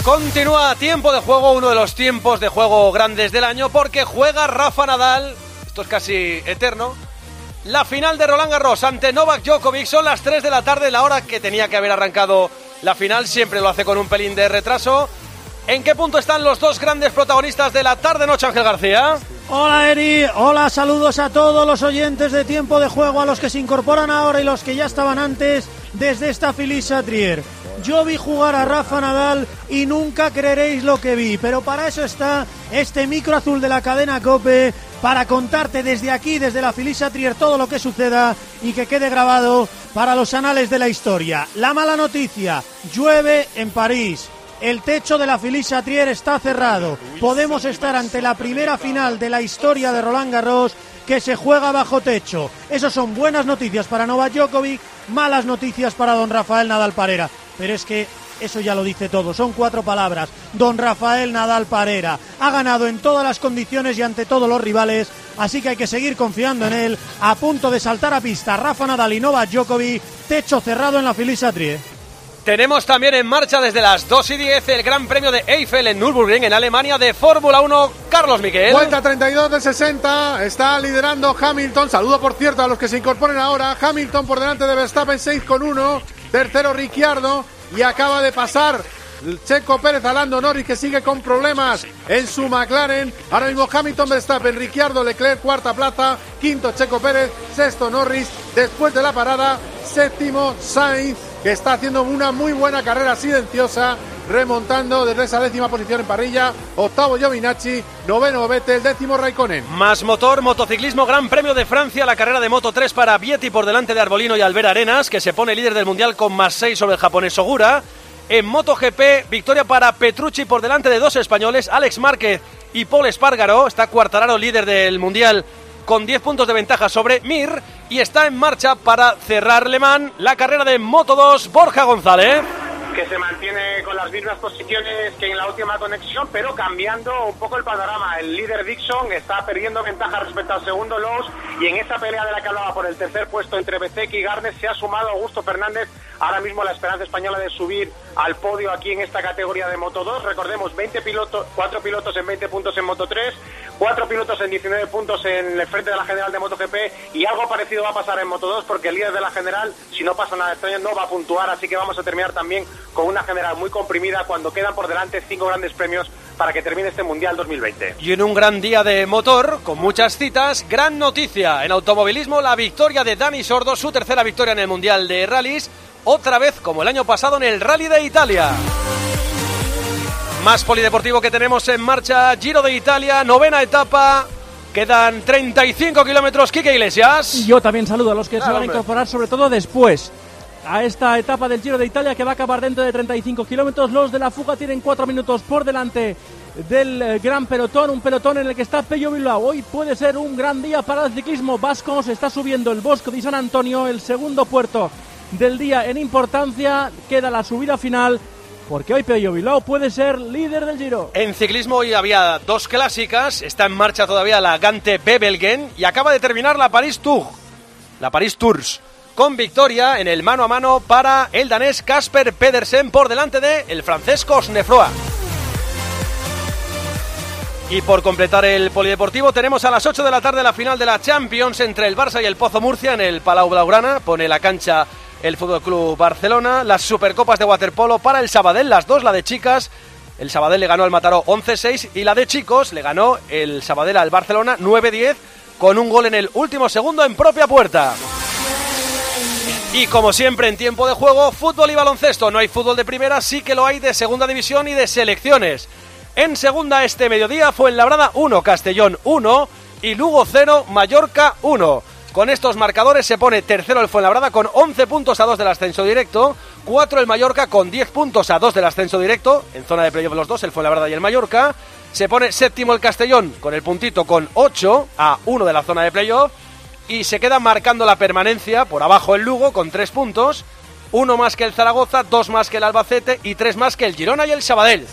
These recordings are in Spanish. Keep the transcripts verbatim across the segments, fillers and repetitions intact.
Continúa tiempo de juego, uno de los tiempos de juego grandes del año, porque juega Rafa Nadal, esto es casi eterno, la final de Roland Garros ante Novak Djokovic. Son las tres de la tarde, la hora que tenía que haber arrancado la final, siempre lo hace con un pelín de retraso. ¿En qué punto están los dos grandes protagonistas de la tarde-noche, Ángel García? Hola Eri, hola, saludos a todos los oyentes de Tiempo de Juego, a los que se incorporan ahora y los que ya estaban antes desde esta Philly-Chatrier. Yo vi jugar a Rafa Nadal y nunca creeréis lo que vi, pero para eso está este micro azul de la cadena COPE, para contarte desde aquí, desde la Philly-Chatrier, todo lo que suceda y que quede grabado para los anales de la historia. La mala noticia, llueve en París. El techo de la Philly-Chatrier está cerrado. Podemos estar ante la primera final de la historia de Roland Garros que se juega bajo techo. Eso son buenas noticias para Novak Djokovic, malas noticias para don Rafael Nadal Parera. Pero es que eso ya lo dice todo, son cuatro palabras. Don Rafael Nadal Parera ha ganado en todas las condiciones y ante todos los rivales, así que hay que seguir confiando en él. A punto de saltar a pista Rafa Nadal y Novak Djokovic, techo cerrado en la Philly-Chatrier. Tenemos también en marcha desde las dos y diez el Gran Premio de Eifel en Nürburgring, en Alemania, de Fórmula uno. Carlos Miquel. Vuelta treinta y dos de sesenta, está liderando Hamilton. Saludo, por cierto, a los que se incorporen ahora. Hamilton por delante de Verstappen, seis con uno. Tercero Ricciardo, y acaba de pasar Checo Pérez a Lando Norris, que sigue con problemas en su McLaren. Ahora mismo Hamilton, Verstappen, Ricciardo, Leclerc, cuarta plaza. Quinto Checo Pérez, sexto Norris. Después de la parada, séptimo Sainz, que está haciendo una muy buena carrera silenciosa, remontando desde esa décima posición en parrilla. Octavo Giovinazzi, noveno Vettel, décimo Raikkonen. Más motor, motociclismo, Gran Premio de Francia, la carrera de Moto tres para Vietti por delante de Arbolino y Albert Arenas, que se pone líder del mundial con más seis sobre el japonés Ogura. En MotoGP, victoria para Petrucci por delante de dos españoles, Alex Márquez y Paul Espargaró. Está Quartararo líder del mundial con diez puntos de ventaja sobre Mir, y está en marcha para cerrar Le Mans la carrera de Moto dos, Borja González, que se mantiene con las mismas posiciones que en la última conexión, pero cambiando un poco el panorama. El líder Dixon está perdiendo ventaja respecto al segundo Lowe's, y en esa pelea de la que hablaba por el tercer puesto entre Bezzecchi y Garner se ha sumado Augusto Fernández, ahora mismo la esperanza española de subir al podio aquí en esta categoría de Moto dos. Recordemos, veinte pilotos, cuatro pilotos en veinte puntos en Moto tres, cuatro pilotos en diecinueve puntos en el frente de la general de MotoGP, y algo parecido va a pasar en Moto dos, porque el líder de la general, si no pasa nada extraño, no va a puntuar, así que vamos a terminar también con una general muy comprimida cuando quedan por delante cinco grandes premios para que termine este Mundial dos mil veinte. Y en un gran día de motor, con muchas citas, gran noticia en automovilismo, la victoria de Dani Sordo, su tercera victoria en el Mundial de Rallys, otra vez como el año pasado en el Rally de Italia. Más polideportivo que tenemos en marcha, Giro de Italia, novena etapa, quedan treinta y cinco kilómetros, Quique Iglesias. Y yo también saludo a los que claro, se van hombre. a incorporar, sobre todo después a esta etapa del Giro de Italia, que va a acabar dentro de treinta y cinco kilómetros. Los de la fuga tienen cuatro minutos por delante del eh, gran pelotón, un pelotón en el que está Pello Bilbao. Hoy puede ser un gran día para el ciclismo vasco. Se está subiendo el Bosco de San Antonio, el segundo puerto del día en importancia. Queda la subida final, porque hoy Pello Bilbao puede ser líder del Giro. En ciclismo hoy había dos clásicas, está en marcha todavía la Gante Bebelgen y acaba de terminar la Paris Tour, la Paris Tours, con victoria en el mano a mano para el danés Casper Pedersen por delante de el francés Cosnefroy. Y por completar el polideportivo, tenemos a las ocho de la tarde la final de la Champions entre el Barça y el Pozo Murcia en el Palau Blaugrana. Pone la cancha el Fútbol Club Barcelona. Las Supercopas de waterpolo para el Sabadell, las dos, la de chicas. El Sabadell le ganó al Mataró once seis y la de chicos le ganó el Sabadell al Barcelona nueve diez con un gol en el último segundo en propia puerta. Y como siempre en tiempo de juego, fútbol y baloncesto. No hay fútbol de primera, sí que lo hay de segunda división y de selecciones. En segunda este mediodía Fuenlabrada uno, Castellón uno y Lugo cero, Mallorca uno. Con estos marcadores se pone tercero el Fuenlabrada con once puntos a dos del ascenso directo, cuatro el Mallorca con diez puntos a dos del ascenso directo, en zona de playoff los dos, el Fuenlabrada y el Mallorca. Se pone séptimo el Castellón con el puntito con ocho a uno de la zona de playoff. Y se queda marcando la permanencia por abajo el Lugo con tres puntos, uno más que el Zaragoza, dos más que el Albacete y tres más que el Girona y el Sabadell.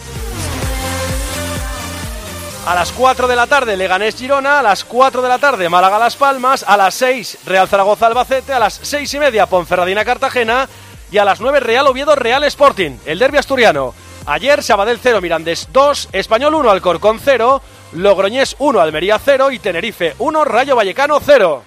A las cuatro de la tarde Leganés Girona, a las cuatro de la tarde Málaga Las Palmas, a las seis Real Zaragoza Albacete, a las seis y media Ponferradina Cartagena y a las nueve Real Oviedo Real Sporting, el derbi asturiano. Ayer Sabadell cero, Mirandés dos, Español uno, Alcorcón cero, Logroñés uno, Almería cero y Tenerife uno, Rayo Vallecano cero.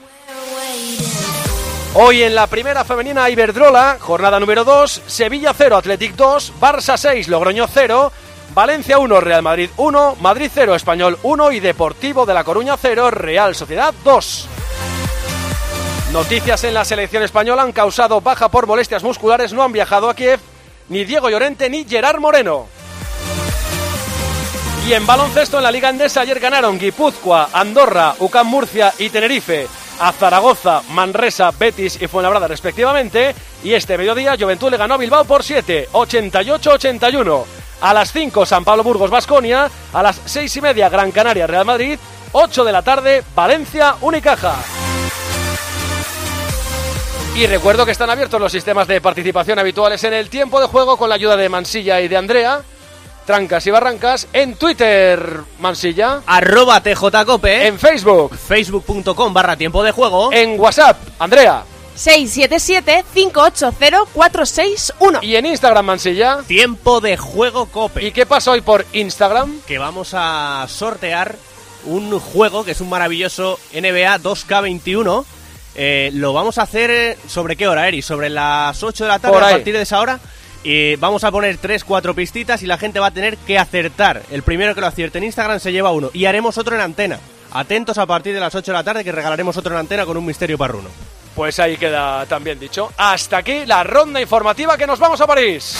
Hoy en la primera femenina Iberdrola, jornada número dos, Sevilla cero, Athletic dos, Barça seis, Logroño cero, Valencia uno, Real Madrid uno, Madrid cero, Español uno y Deportivo de La Coruña cero, Real Sociedad dos. Noticias en la selección española: han causado baja por molestias musculares, no han viajado a Kiev ni Diego Llorente ni Gerard Moreno. Y en baloncesto en la Liga Endesa ayer ganaron Guipúzcoa, Andorra, U C A M Murcia y Tenerife a Zaragoza, Manresa, Betis y Fuenlabrada respectivamente, y este mediodía Juventud le ganó a Bilbao por siete, ochenta y ocho a ochenta y uno. A las cinco San Pablo Burgos Baskonia, a las seis y media Gran Canaria Real Madrid, ocho de la tarde Valencia Unicaja. Y recuerdo que están abiertos los sistemas de participación habituales en el tiempo de juego con la ayuda de Mansilla y de Andrea. Trancas y barrancas en Twitter, Mansilla. Arroba T J Cope. En Facebook. Facebook.com barra tiempo de juego. En WhatsApp, Andrea. seis siete siete, cinco ocho cero, cuatro seis uno. Y en Instagram, Mansilla. Tiempo de juego Cope. ¿Y qué pasa hoy por Instagram? Que vamos a sortear un juego que es un maravilloso N B A dos K veintiuno. Eh, lo vamos a hacer, ¿sobre qué hora, Eri? Sobre las ocho de la tarde, a partir de esa hora. Y vamos a poner tres, cuatro pistitas y la gente va a tener que acertar. El primero que lo acierte en Instagram se lleva uno. Y haremos otro en antena. Atentos a partir de las ocho de la tarde, que regalaremos otro en antena con un misterio parruno. Pues ahí queda también dicho. Hasta aquí la ronda informativa, que nos vamos a París.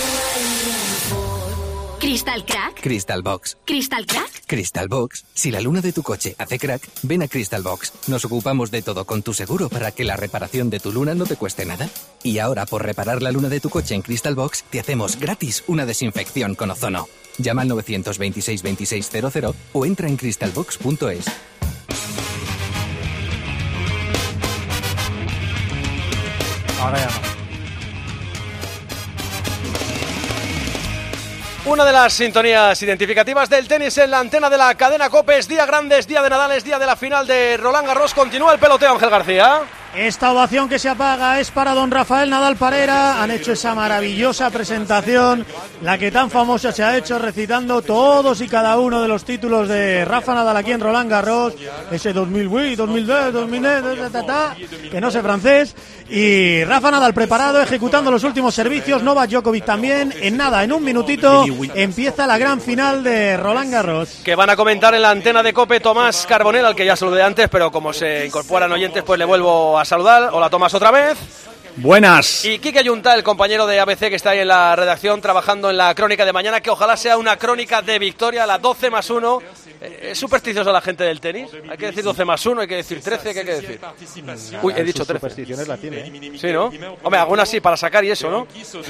Crystal Crack. Crystal Box. Crystal Crack. Crystal Box. Si la luna de tu coche hace crack, ven a Crystal Box. Nos ocupamos de todo con tu seguro para que la reparación de tu luna no te cueste nada. Y ahora, por reparar la luna de tu coche en Crystal Box, te hacemos gratis una desinfección con ozono. Llama al nueve dos seis, veintiséis cero cero o entra en crystal box punto es. Ahora ya no. Una de las sintonías identificativas del tenis en la antena de la cadena COPE. Es día grande, es día de Nadal, es día de la final de Roland Garros. Continúa el peloteo, Ángel García. Esta ovación que se apaga es para don Rafael Nadal Parera. Han hecho esa maravillosa presentación, la que tan famosa se ha hecho, recitando todos y cada uno de los títulos de Rafa Nadal aquí en Roland Garros. Ese dos mil ocho, dos mil dos, dos mil nueve, ta, ta, ta, que no sé francés. Y Rafa Nadal preparado, ejecutando los últimos servicios. Novak Djokovic también. En nada, en un minutito, empieza la gran final de Roland Garros. Que van a comentar en la antena de COPE Tomás Carbonell, al que ya saludé antes, pero como se incorporan oyentes, pues le vuelvo a saludar. Hola, Tomás, otra vez. Buenas. Y Quique Ayunta, el compañero de A B C que está ahí en la redacción trabajando en la crónica de mañana, que ojalá sea una crónica de victoria, la doce más uno. ¿Es supersticiosa la gente del tenis? Hay que decir doce más uno, hay que decir trece, ¿qué hay que decir? Uy, he dicho trece. Supersticiones la tiene, ¿eh? Sí, ¿no? Hombre, algunas sí, para sacar y eso, ¿no?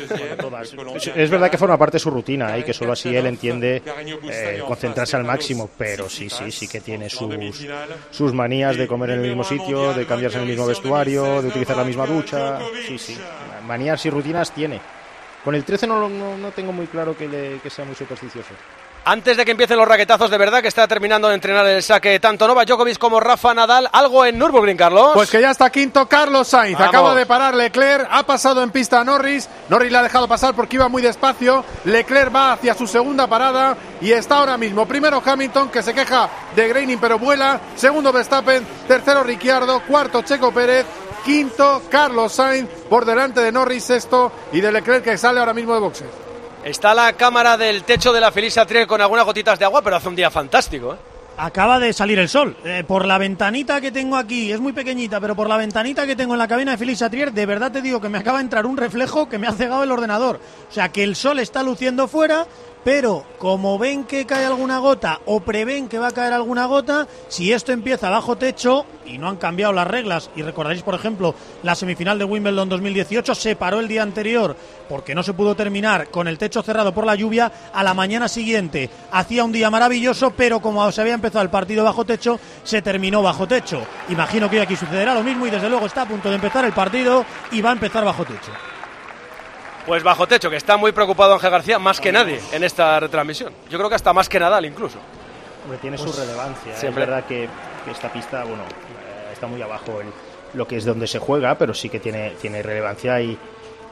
Es verdad que forma parte de su rutina y que solo así él entiende eh, concentrarse al máximo, pero sí, sí, sí que tiene sus, sus manías de comer en el mismo sitio, de cambiarse en el mismo vestuario, de utilizar la misma ducha. Sí, sí, manías y rutinas tiene. Con el trece no, no, no tengo muy claro que, le, que sea muy supersticioso. Antes de que empiecen los raquetazos, de verdad que está terminando de entrenar el saque tanto Novak Djokovic como Rafa Nadal. ¿Algo en Nürburgring, Carlos? Pues que ya está quinto Carlos Sainz. Vamos. Acaba de parar Leclerc, ha pasado en pista a Norris. Norris le ha dejado pasar porque iba muy despacio. Leclerc va hacia su segunda parada y está ahora mismo primero Hamilton, que se queja de graining pero vuela. Segundo Verstappen, tercero Ricciardo, cuarto Checo Pérez, quinto Carlos Sainz por delante de Norris, sexto, y de Leclerc, que sale ahora mismo de boxes. Está la cámara del techo de la Felicia Trier con algunas gotitas de agua, pero hace un día fantástico, ¿eh? Acaba de salir el sol. Eh, por la ventanita que tengo aquí, es muy pequeñita, pero por la ventanita que tengo en la cabina de Felicia Trier, de verdad te digo que me acaba de entrar un reflejo que me ha cegado el ordenador. O sea, que el sol está luciendo fuera, pero como ven que cae alguna gota o prevén que va a caer alguna gota, si esto empieza bajo techo y no han cambiado las reglas, y recordaréis, por ejemplo, la semifinal de Wimbledon dos mil dieciocho se paró el día anterior porque no se pudo terminar con el techo cerrado por la lluvia, a la mañana siguiente hacía un día maravilloso, pero como se había empezado el partido bajo techo, se terminó bajo techo. Imagino que hoy aquí sucederá lo mismo y desde luego está a punto de empezar el partido y va a empezar bajo techo. Pues bajo techo, que está muy preocupado Ángel García, más que nadie en esta retransmisión. Yo creo que hasta más que Nadal incluso. Hombre, tiene pues su relevancia. Siempre. Es verdad que, que esta pista, bueno, eh, está muy abajo el, lo que es donde se juega, pero sí que tiene, tiene relevancia y,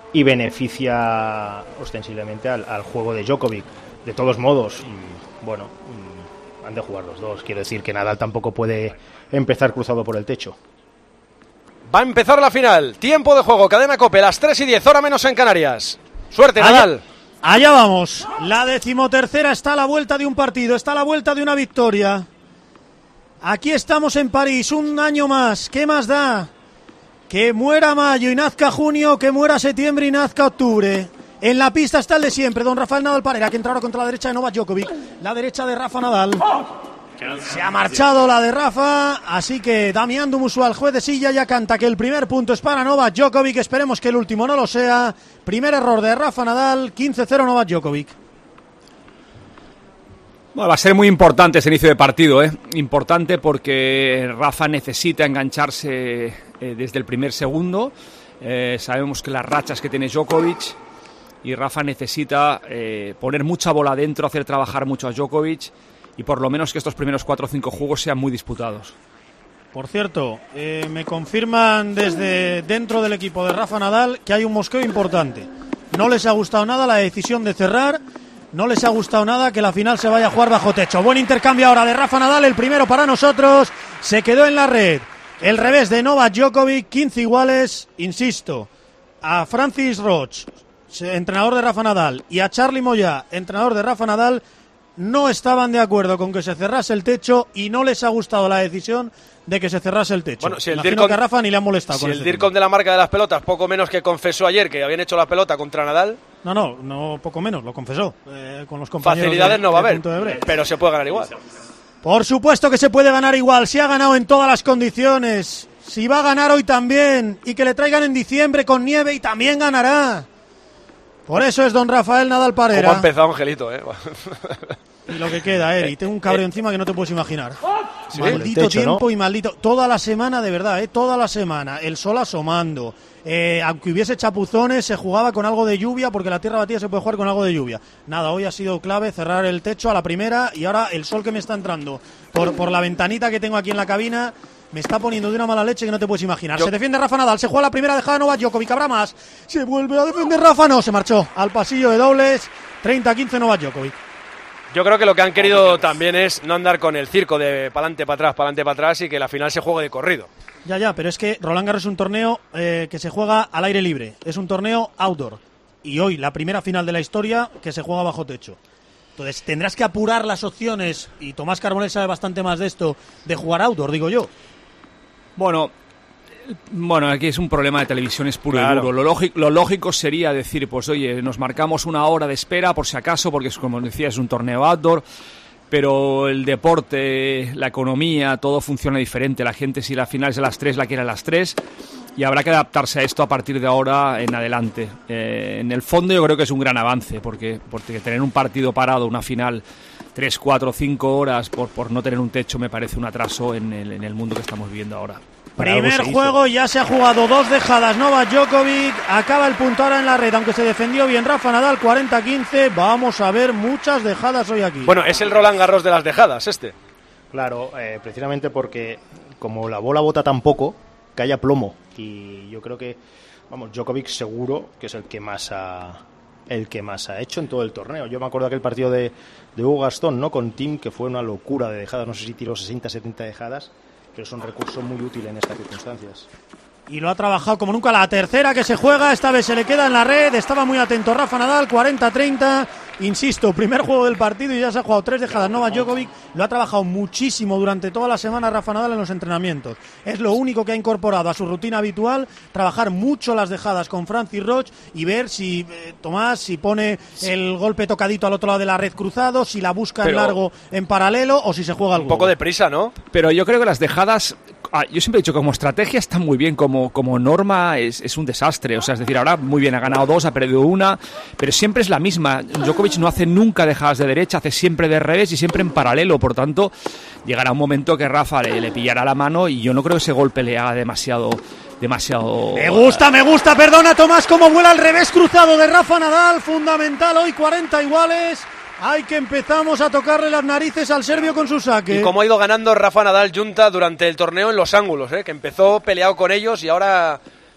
y beneficia ostensiblemente al, al juego de Djokovic. De todos modos, bueno, han de jugar los dos. Quiero decir que Nadal tampoco puede empezar cruzado por el techo. Va a empezar la final. Tiempo de juego, cadena COPE, las tres y diez, hora menos en Canarias. Suerte, Nadal. Allá, allá vamos. La decimotercera está a la vuelta de un partido, está a la vuelta de una victoria. Aquí estamos en París, un año más. ¿Qué más da? Que muera mayo y nazca junio, que muera septiembre y nazca octubre. En la pista está el de siempre, don Rafael Nadal Parera, que entra ahora contra la derecha de Novak Djokovic. La derecha de Rafa Nadal. Se ha marchado la de Rafa, así que Damián Dumusual, juez de silla, ya canta que el primer punto es para Novak Djokovic. Esperemos que el último no lo sea. Primer error de Rafa Nadal, quince cero Novak Djokovic. Bueno, va a ser muy importante ese inicio de partido, ¿eh? Importante porque Rafa necesita engancharse eh, desde el primer segundo. Eh, sabemos que las rachas que tiene Djokovic, y Rafa necesita eh, poner mucha bola adentro, hacer trabajar mucho a Djokovic, y por lo menos que estos primeros cuatro o cinco juegos sean muy disputados. Por cierto, eh, me confirman desde dentro del equipo de Rafa Nadal que hay un mosqueo importante. No les ha gustado nada la decisión de cerrar. No les ha gustado nada que la final se vaya a jugar bajo techo. Buen intercambio ahora de Rafa Nadal, el primero para nosotros. Se quedó en la red. El revés de Novak Djokovic, quince iguales. Insisto, a Francis Roch, entrenador de Rafa Nadal, y a Charly Moyá, entrenador de Rafa Nadal, no estaban de acuerdo con que se cerrase el techo y no les ha gustado la decisión de que se cerrase el techo. Bueno, si el Imagino Dircom, que a Rafa ni le han molestado. Si con el ese Dircom de la marca de las pelotas, poco menos que confesó ayer que habían hecho la pelota contra Nadal. No, no, no poco menos, lo confesó. Eh, con los compañeros. Facilidades de, no va a de haber, Punto de Bre. pero se puede ganar igual. Por supuesto que se puede ganar igual, se ha ganado en todas las condiciones. Si va a ganar hoy también, y que le traigan en diciembre con nieve y también ganará. Por eso es don Rafael Nadal Parera. ¿Cómo ha empezado Angelito, eh? Y lo que queda, Eri, tengo un cabreo eh, encima que no te puedes imaginar. ¿Sí? Maldito techo, tiempo, ¿no? Y maldito... Toda la semana, de verdad, ¿eh? Toda la semana. El sol asomando. Eh, aunque hubiese chapuzones, se jugaba con algo de lluvia, porque la tierra batida se puede jugar con algo de lluvia. Nada, hoy ha sido clave cerrar el techo a la primera, y ahora el sol que me está entrando por, por la ventanita que tengo aquí en la cabina me está poniendo de una mala leche que no te puedes imaginar. Yo... Se defiende Rafa Nadal, se juega la primera dejada Novak Djokovic, habrá más. Se vuelve a defender Rafa, no, se marchó al pasillo de dobles. treinta a quince Novak Djokovic. Yo creo que lo que han querido también es no andar con el circo de pa'lante para atrás, pa'lante para atrás, y que la final se juegue de corrido. Ya, ya, pero es que Roland Garros es un torneo eh, que se juega al aire libre, es un torneo outdoor, y hoy la primera final de la historia que se juega bajo techo. Entonces tendrás que apurar las opciones, y Tomás Carbonell sabe bastante más de esto, de jugar outdoor, digo yo. Bueno, bueno, aquí es un problema de televisión, es puro Claro. y duro. Lo lógico, lo lógico sería decir, pues oye, nos marcamos una hora de espera por si acaso, porque es, como decía, es un torneo outdoor, pero el deporte, la economía, todo funciona diferente. La gente, si la final es a las tres, la quiere a las tres, y habrá que adaptarse a esto a partir de ahora en adelante. Eh, en el fondo yo creo que es un gran avance, porque, porque tener un partido parado, una final, tres, cuatro, cinco horas por, por no tener un techo, me parece un atraso en el, en el mundo que estamos viviendo ahora. Primer juego, ya se ha jugado dos dejadas Novak Djokovic, acaba el punto ahora en la red, aunque se defendió bien Rafa Nadal, cuarenta a quince, vamos a ver muchas dejadas hoy aquí. Bueno, es el Roland Garros de las dejadas este. Claro, eh, precisamente porque como la bola bota tan poco, que haya plomo, y yo creo que, vamos, Djokovic seguro que es el que más ha, el que más ha hecho en todo el torneo. Yo me acuerdo de aquel partido de, de Hugo Gastón, ¿no?, con Tim, que fue una locura de dejadas, no sé si tiró sesenta, setenta dejadas, pero es un recurso muy útil en estas circunstancias. Y lo ha trabajado como nunca. La tercera que se juega, esta vez se le queda en la red, estaba muy atento Rafa Nadal, cuarenta a treinta, insisto, primer juego del partido y ya se ha jugado tres dejadas Novak Djokovic, lo ha trabajado muchísimo durante toda la semana Rafa Nadal en los entrenamientos, es lo único que ha incorporado a su rutina habitual, trabajar mucho las dejadas con Francis Roch y ver si eh, Tomás, si pone el golpe tocadito al otro lado de la red cruzado, si la busca Pero... en largo en paralelo o si se juega al Un poco de prisa, ¿no? Pero yo creo que las dejadas, ah, yo siempre he dicho, como estrategia están muy bien, como, como norma es, es un desastre. O sea, es decir, ahora muy bien, ha ganado dos, ha perdido una, pero siempre es la misma. Djokovic no hace nunca dejadas de derecha, hace siempre de revés y siempre en paralelo. Por tanto, llegará un momento que Rafa le, le pillará la mano y yo no creo que ese golpe le haga demasiado... demasiado... Me gusta, me gusta, perdona Tomás, cómo vuela el revés cruzado de Rafa Nadal, fundamental hoy, cuarenta iguales. Hay que empezamos a tocarle las narices al serbio con su saque. Y cómo ha ido ganando Rafa Nadal Junta durante el torneo en los ángulos, ¿eh? Que empezó peleado con ellos y ahora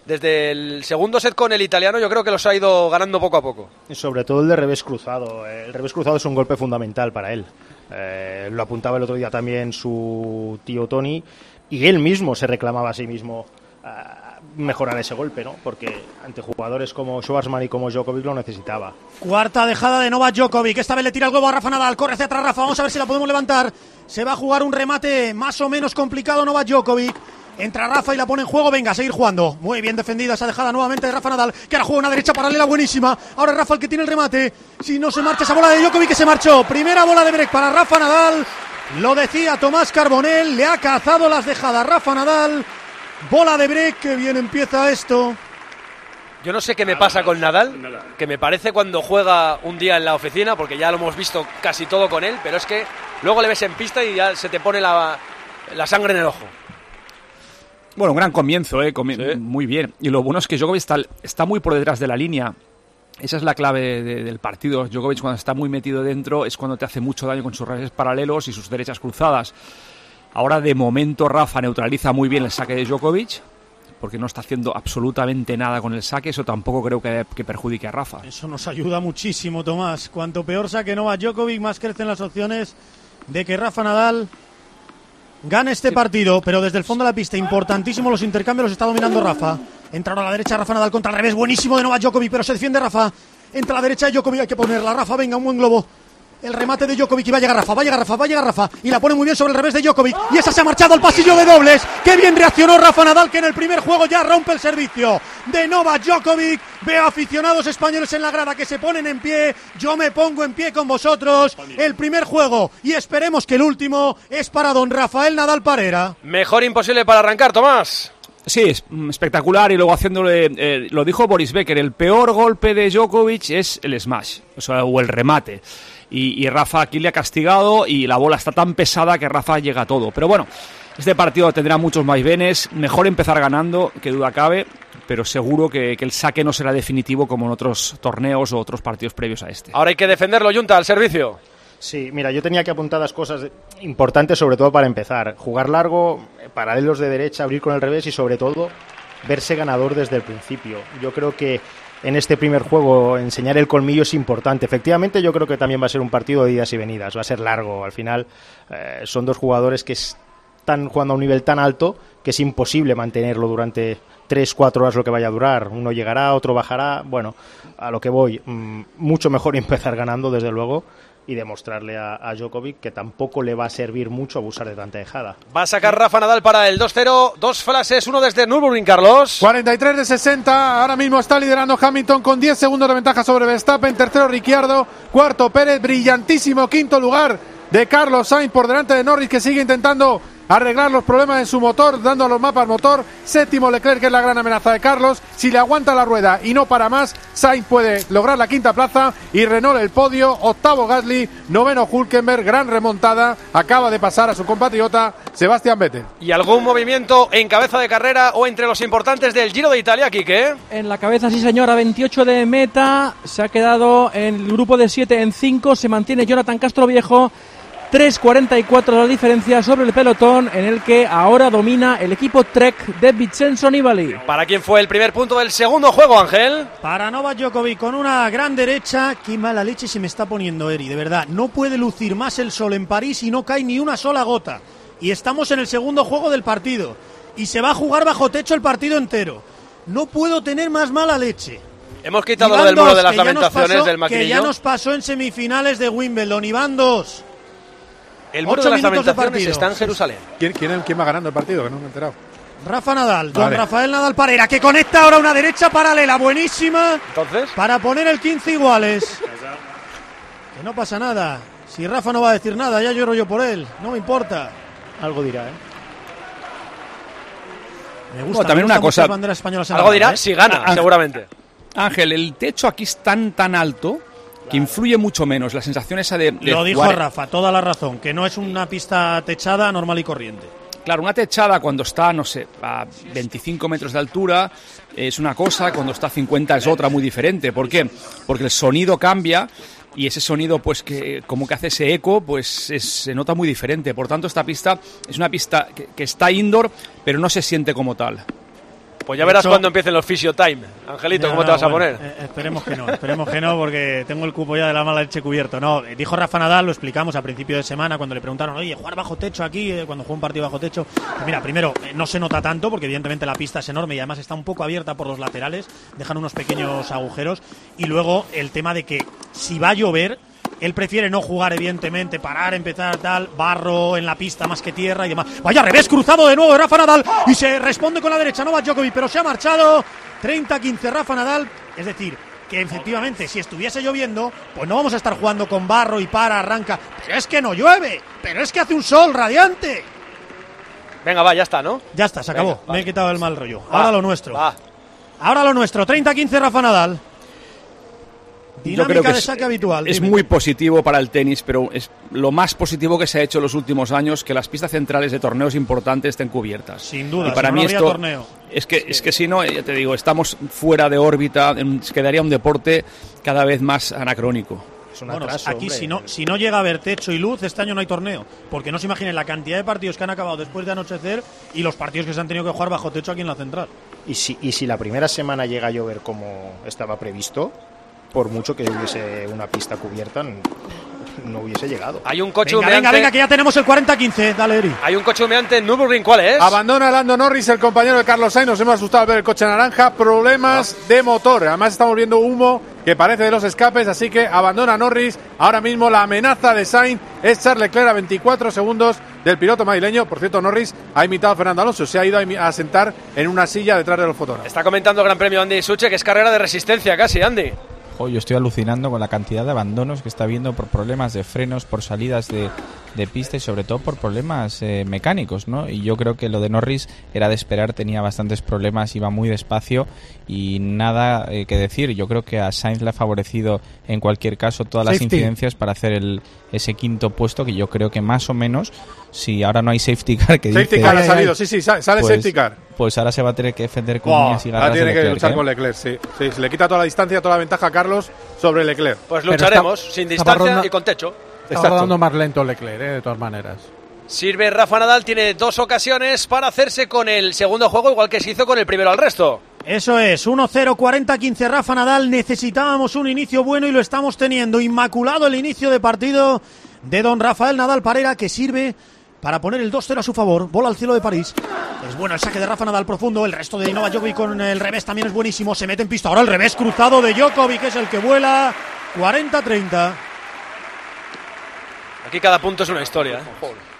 desde el segundo set con el italiano yo creo que los ha ido ganando poco a poco. Y sobre todo el de revés cruzado. El revés cruzado es un golpe fundamental para él. Eh, lo apuntaba el otro día también su tío Tony, y él mismo se reclamaba a sí mismo uh, mejorar ese golpe, ¿no? Porque ante jugadores como Schwartzman y como Djokovic lo necesitaba. Cuarta dejada de Novak Djokovic, esta vez le tira el huevo a Rafa Nadal, corre hacia atrás Rafa, vamos a ver si la podemos levantar. Se va a jugar un remate más o menos complicado Novak Djokovic. Entra Rafa y la pone en juego, venga, a seguir jugando. Muy bien defendida esa dejada nuevamente de Rafa Nadal, que ahora juega una derecha paralela buenísima. Ahora es Rafa el que tiene el remate. Si no se marcha esa bola de Djokovic, que se marchó. Primera bola de break para Rafa Nadal. Lo decía Tomás Carbonell, le ha cazado las dejadas Rafa Nadal. Bola de break, que bien empieza esto. Yo no sé qué me pasa con Nadal, que me parece cuando juega un día en la oficina, porque ya lo hemos visto casi todo con él, pero es que luego le ves en pista y ya se te pone la, la sangre en el ojo. Bueno, un gran comienzo, ¿eh? Comi- sí. Muy bien. Y lo bueno es que Djokovic está, está muy por detrás de la línea. Esa es la clave de, de, del partido. Djokovic, cuando está muy metido dentro, es cuando te hace mucho daño con sus reveses paralelos y sus derechas cruzadas. Ahora, de momento, Rafa neutraliza muy bien el saque de Djokovic, porque no está haciendo absolutamente nada con el saque. Eso tampoco creo que, que perjudique a Rafa. Eso nos ayuda muchísimo, Tomás. Cuanto peor saque Novak Djokovic, más crecen las opciones de que Rafa Nadal gane este partido, pero desde el fondo de la pista, importantísimo los intercambios, los está dominando Rafa. Entra a la derecha Rafa Nadal contra el revés, buenísimo de Novak Djokovic, pero se defiende Rafa. Entra a la derecha de Djokovic, hay que ponerla. Rafa, venga, un buen globo. El remate de Djokovic y va a llegar Rafa, va a llegar Rafa, va a llegar Rafa. Y la pone muy bien sobre el revés de Djokovic. Y esa se ha marchado al pasillo de dobles. ¡Qué bien reaccionó Rafa Nadal, que en el primer juego ya rompe el servicio de Novak Djokovic! Veo aficionados españoles en la grada que se ponen en pie. Yo me pongo en pie con vosotros. El primer juego, y esperemos que el último, es para don Rafael Nadal Parera. Mejor imposible para arrancar, Tomás. Sí, es espectacular, y luego haciéndole, eh, lo dijo Boris Becker, el peor golpe de Djokovic es el smash, o sea, o el remate. Y, y Rafa aquí le ha castigado, y la bola está tan pesada que Rafa llega a todo. Pero bueno, este partido tendrá muchos vaivenes, mejor empezar ganando, que duda cabe, pero seguro que, que el saque no será definitivo como en otros torneos o otros partidos previos a este. Ahora hay que defenderlo, Junta, al servicio. Sí, mira, yo tenía que apuntadas cosas importantes, sobre todo para empezar. Jugar largo, paralelos de derecha, abrir con el revés y sobre todo verse ganador desde el principio. Yo creo que en este primer juego enseñar el colmillo es importante. Efectivamente, yo creo que también va a ser un partido de idas y venidas, va a ser largo. Al final eh, son dos jugadores que están jugando a un nivel tan alto que es imposible mantenerlo durante tres, cuatro horas lo que vaya a durar. Uno llegará, otro bajará. Bueno, a lo que voy, mmm, mucho mejor empezar ganando, desde luego, y demostrarle a, a Djokovic que tampoco le va a servir mucho abusar de tanta dejada. Va a sacar Rafa Nadal para el dos cero, dos flashes, uno desde Nürburgring, Carlos. cuarenta y tres de sesenta, ahora mismo está liderando Hamilton con diez segundos de ventaja sobre Verstappen, tercero Ricciardo, cuarto Pérez, brillantísimo quinto lugar de Carlos Sainz por delante de Norris, que sigue intentando arreglar los problemas en su motor, dando a los mapas motor. Séptimo Leclerc, que es la gran amenaza de Carlos. Si le aguanta la rueda y no para más, Sainz puede lograr la quinta plaza y Renault el podio. Octavo Gasly, noveno Hülkenberg, gran remontada. Acaba de pasar a su compatriota Sebastián Vettel. ¿Y algún movimiento en cabeza de carrera o entre los importantes del Giro de Italia, Quique? En la cabeza, sí señora, veintiocho de meta. Se ha quedado en el grupo de siete en cinco. Se mantiene Jonathan Castroviejo. tres cuarenta y cuatro la diferencia sobre el pelotón, en el que ahora domina el equipo Trek de Vincenzo Nibali. ¿Para quién fue el primer punto del segundo juego, Ángel? Para Novak Djokovic, con una gran derecha. Qué mala leche se me está poniendo Eri, de verdad. No puede lucir más el sol en París y no cae ni una sola gota. Y estamos en el segundo juego del partido. Y se va a jugar bajo techo el partido entero. No puedo tener más mala leche. Hemos quitado lo del muro de las lamentaciones pasó, del maquinillo. Que ya nos pasó en semifinales de Wimbledon. Iván dos. El muro de las lamentaciones está en Jerusalén. ¿Quién, quién, ¿Quién va ganando el partido? Que no me he enterado. Rafa Nadal, don vale. Rafael Nadal Parera, que conecta ahora una derecha paralela buenísima. Entonces, para poner el quince iguales. Que no pasa nada. Si Rafa no va a decir nada, ya lloro yo por él. No me importa. Algo dirá, ¿eh? Me gusta. Bueno, también me una cosa. Algo dirá, ¿eh? Si gana, ah, seguramente. Ángel, el techo aquí es tan, tan alto que influye mucho menos. La sensación esa de... de Lo dijo jugar... Rafa, toda la razón, que no es una pista techada normal y corriente. Claro, una techada cuando está, no sé, a veinticinco metros de altura es una cosa, cuando está a cincuenta es otra muy diferente. ¿Por qué? Porque el sonido cambia y ese sonido, pues, que como que hace ese eco, pues es, se nota muy diferente. Por tanto, esta pista es una pista que, que está indoor, pero no se siente como tal. Pues ya verás cuando empiecen los Physio Time. Angelito, no, ¿cómo no, te vas bueno, a poner? Eh, esperemos que no, esperemos que no, porque tengo el cupo ya de la mala leche cubierto. No, dijo Rafa Nadal, lo explicamos a principio de semana cuando le preguntaron, oye, jugar bajo techo aquí, eh, cuando juega un partido bajo techo. Pues mira, primero, eh, no se nota tanto, porque evidentemente la pista es enorme y además está un poco abierta por los laterales, dejan unos pequeños agujeros. Y luego el tema de que si va a llover, él prefiere no jugar, evidentemente, parar, empezar tal, barro en la pista más que tierra y demás. Vaya revés cruzado de nuevo de Rafa Nadal y se responde con la derecha Novak Djokovic, pero se ha marchado. treinta quince Rafa Nadal, es decir, que efectivamente si estuviese lloviendo, pues no vamos a estar jugando con barro y para, arranca. Pero es que no llueve, pero es que hace un sol radiante. Venga, va, ya está, ¿no? Ya está, se acabó. Venga, me vale. he quitado el mal rollo. Va, Ahora lo nuestro. Va. Ahora lo nuestro, treinta quince Rafa Nadal. Dinámica Yo creo que de es, saque habitual. Es dime. muy positivo para el tenis, pero es lo más positivo que se ha hecho en los últimos años, que las pistas centrales de torneos importantes estén cubiertas. Sin duda, y para si no, mí no habría esto torneo. Es que, es que si no, ya te digo, estamos fuera de órbita, quedaría un deporte cada vez más anacrónico. Es un Bueno, atraso, aquí hombre. si no, si no llega a haber techo y luz, este año no hay torneo. Porque no se imaginen la cantidad de partidos que han acabado después de anochecer y los partidos que se han tenido que jugar bajo techo aquí en la central. Y si, y si la primera semana llega a llover como estaba previsto, por mucho que hubiese una pista cubierta, no hubiese llegado. Hay un coche venga, humeante. venga, venga, que ya tenemos el cuarenta quince. Dale, Eri. Hay un coche humeante en Nürburgring, ¿cuál es? Abandona Lando Norris, el compañero de Carlos Sainz. Nos hemos asustado al ver el coche naranja. Problemas ah. de motor. Además estamos viendo humo que parece de los escapes, así que abandona Norris. Ahora mismo la amenaza de Sainz es Charles Leclerc a veinticuatro segundos del piloto madrileño. Por cierto, Norris ha imitado a Fernando Alonso. Se ha ido a sentar en una silla detrás de los fotógrafos. Está comentando el Gran Premio Andy Suche, que es carrera de resistencia casi, Andy. Yo estoy alucinando con la cantidad de abandonos que está habiendo por problemas de frenos, por salidas de, de pista y sobre todo por problemas eh, mecánicos, ¿no? Y yo creo que lo de Norris era de esperar, tenía bastantes problemas, iba muy despacio y nada eh, que decir. Yo creo que a Sainz le ha favorecido en cualquier caso todas Safety. las incidencias para hacer el, ese quinto puesto, que yo creo que más o menos, si ahora no hay safety car que safety dice, car ha salido, sí, sí, sale pues, safety car. Pues ahora se va a tener que defender con Oh, uñas y ahora garras tiene de que Leclerc, luchar ¿eh? con Leclerc, sí, sí. Se le quita toda la distancia, toda la ventaja a Carlos sobre Leclerc. Pues lucharemos está, sin distancia ronda, y con techo. Está rodando más lento Leclerc, ¿eh? De todas maneras. Sirve Rafa Nadal, tiene dos ocasiones para hacerse con el segundo juego, igual que se hizo con el primero al resto. Eso es, uno cero, cuarenta quince Rafa Nadal. Necesitábamos un inicio bueno y lo estamos teniendo. Inmaculado el inicio de partido de don Rafael Nadal Parera, que sirve para poner el dos cero a su favor. Bola al cielo de París. Es bueno el saque de Rafa Nadal profundo. El resto de Novak Djokovic con el revés también es buenísimo. Se mete en pista. Ahora el revés cruzado de Djokovic, que es el que vuela. cuarenta treinta. Aquí cada punto es una historia, ¿eh?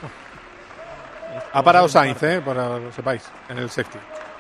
Ha parado Sainz, ¿eh? Para que lo sepáis, en el safety.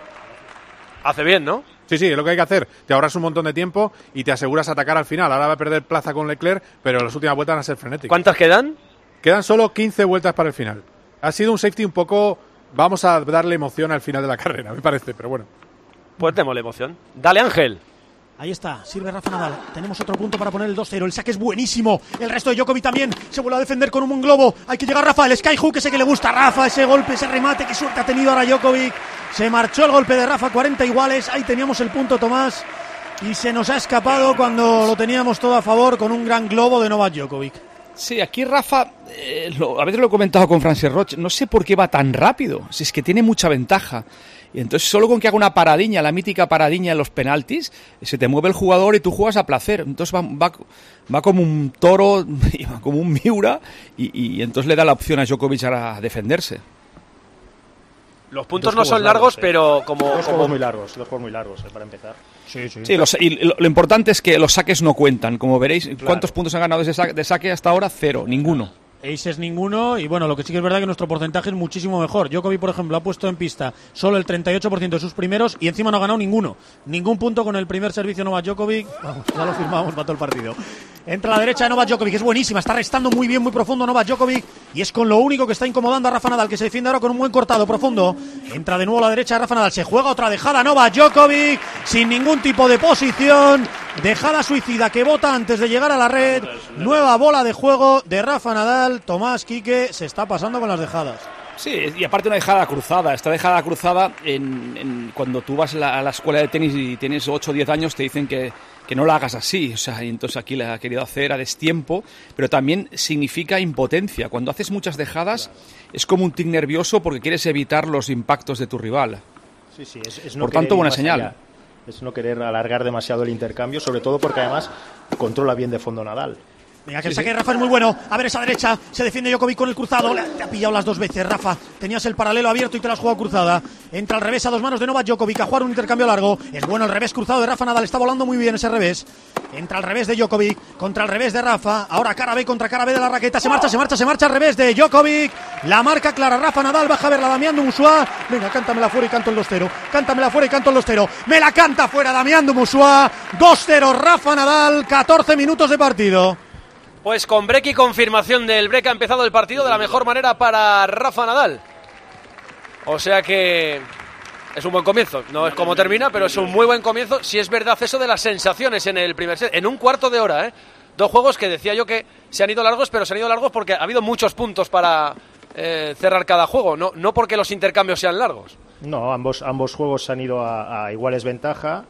Hace bien, ¿no? Sí, sí, es lo que hay que hacer. Te ahorras un montón de tiempo y te aseguras atacar al final. Ahora va a perder plaza con Leclerc, pero las últimas vueltas van a ser frenéticas. ¿Cuántas quedan? Quedan solo quince vueltas para el final. Ha sido un safety un poco... Vamos a darle emoción al final de la carrera, me parece, pero bueno. Pues démosle emoción. Dale, Ángel. Ahí está, sirve Rafa Nadal. Tenemos otro punto para poner el dos cero. El saque es buenísimo. El resto de Djokovic también se vuelve a defender con un buen globo. Hay que llegar Rafa. El skyhook, ese que le gusta a Rafa. Ese golpe, ese remate. Qué suerte ha tenido ahora Djokovic. Se marchó el golpe de Rafa. cuarenta iguales. Ahí teníamos el punto, Tomás. Y se nos ha escapado cuando lo teníamos todo a favor con un gran globo de Novak Djokovic. Sí, aquí Rafa, eh, lo, a veces lo he comentado con Francis Roche, no sé por qué va tan rápido, si es que tiene mucha ventaja. Y entonces solo con que haga una paradiña, la mítica paradiña en los penaltis, se te mueve el jugador y tú juegas a placer. Entonces va, va, va como un toro, va como un Miura, y, y entonces le da la opción a Djokovic a defenderse. Los puntos no son largos, largos eh. pero como... Dos como... juegos muy largos, dos juegos muy largos, eh, para empezar. Sí, sí. Sí, los, y lo, lo importante es que los saques no cuentan. Como veréis, claro. ¿Cuántos puntos han ganado de saque, de saque hasta ahora? Cero, ninguno. Aces ninguno, y bueno, lo que sí que es verdad es que nuestro porcentaje es muchísimo mejor. Djokovic, por ejemplo, ha puesto en pista solo el treinta y ocho por ciento de sus primeros y encima no ha ganado ninguno. Ningún punto con el primer servicio Novak Djokovic. Vamos, ya lo firmamos para todo el partido. Entra a la derecha de Novak Djokovic, es buenísima, está restando muy bien, muy profundo Novak Djokovic, y es con lo único que está incomodando a Rafa Nadal, que se defiende ahora con un buen cortado profundo. Entra de nuevo a la derecha de Rafa Nadal, se juega otra dejada Novak Djokovic, sin ningún tipo de posición, dejada suicida que bota antes de llegar a la red. Nueva bola de juego de Rafa Nadal. Tomás, Quique, se está pasando con las dejadas. Sí, y aparte una dejada cruzada. Esta dejada cruzada, en, en, cuando tú vas la, a la escuela de tenis y tienes ocho o diez años, te dicen que, que no la hagas así. O sea, y entonces aquí la ha querido hacer a destiempo, pero también significa impotencia. Cuando haces muchas dejadas, es como un tic nervioso porque quieres evitar los impactos de tu rival. Sí, sí, es, es no Por tanto, buena señal. Allá. Es no querer alargar demasiado el intercambio, sobre todo porque además controla bien de fondo Nadal. Venga, que el sí, saque de sí. Rafa es muy bueno. A ver esa derecha. Se defiende Djokovic con el cruzado. Le, te ha pillado las dos veces, Rafa. Tenías el paralelo abierto y te la has jugado cruzada. Entra al revés a dos manos de Novak Djokovic a jugar un intercambio largo. Es bueno el revés cruzado de Rafa Nadal. Está volando muy bien ese revés. Entra al revés de Djokovic contra el revés de Rafa. Ahora cara B contra cara B de la raqueta. Se marcha, se marcha, se marcha al revés de Djokovic. La marca clara Rafa Nadal. Baja a verla Damián Dumussois. Venga, cántamela fuera y canto el dos cero. Cántamela fuera y canto el dos cero. Me la canta fuera Damián Dumussois. dos cero Rafa Nadal. catorce minutos de partido. Pues con break y confirmación del break ha empezado el partido de la mejor manera para Rafa Nadal. O sea que es un buen comienzo. No es como termina, pero es un muy buen comienzo. Si es verdad eso de las sensaciones en el primer set. En un cuarto de hora, ¿eh? Dos juegos que decía yo que se han ido largos, pero se han ido largos porque ha habido muchos puntos para eh, cerrar cada juego. No, no porque los intercambios sean largos. No, ambos, ambos juegos se han ido a, a iguales ventaja.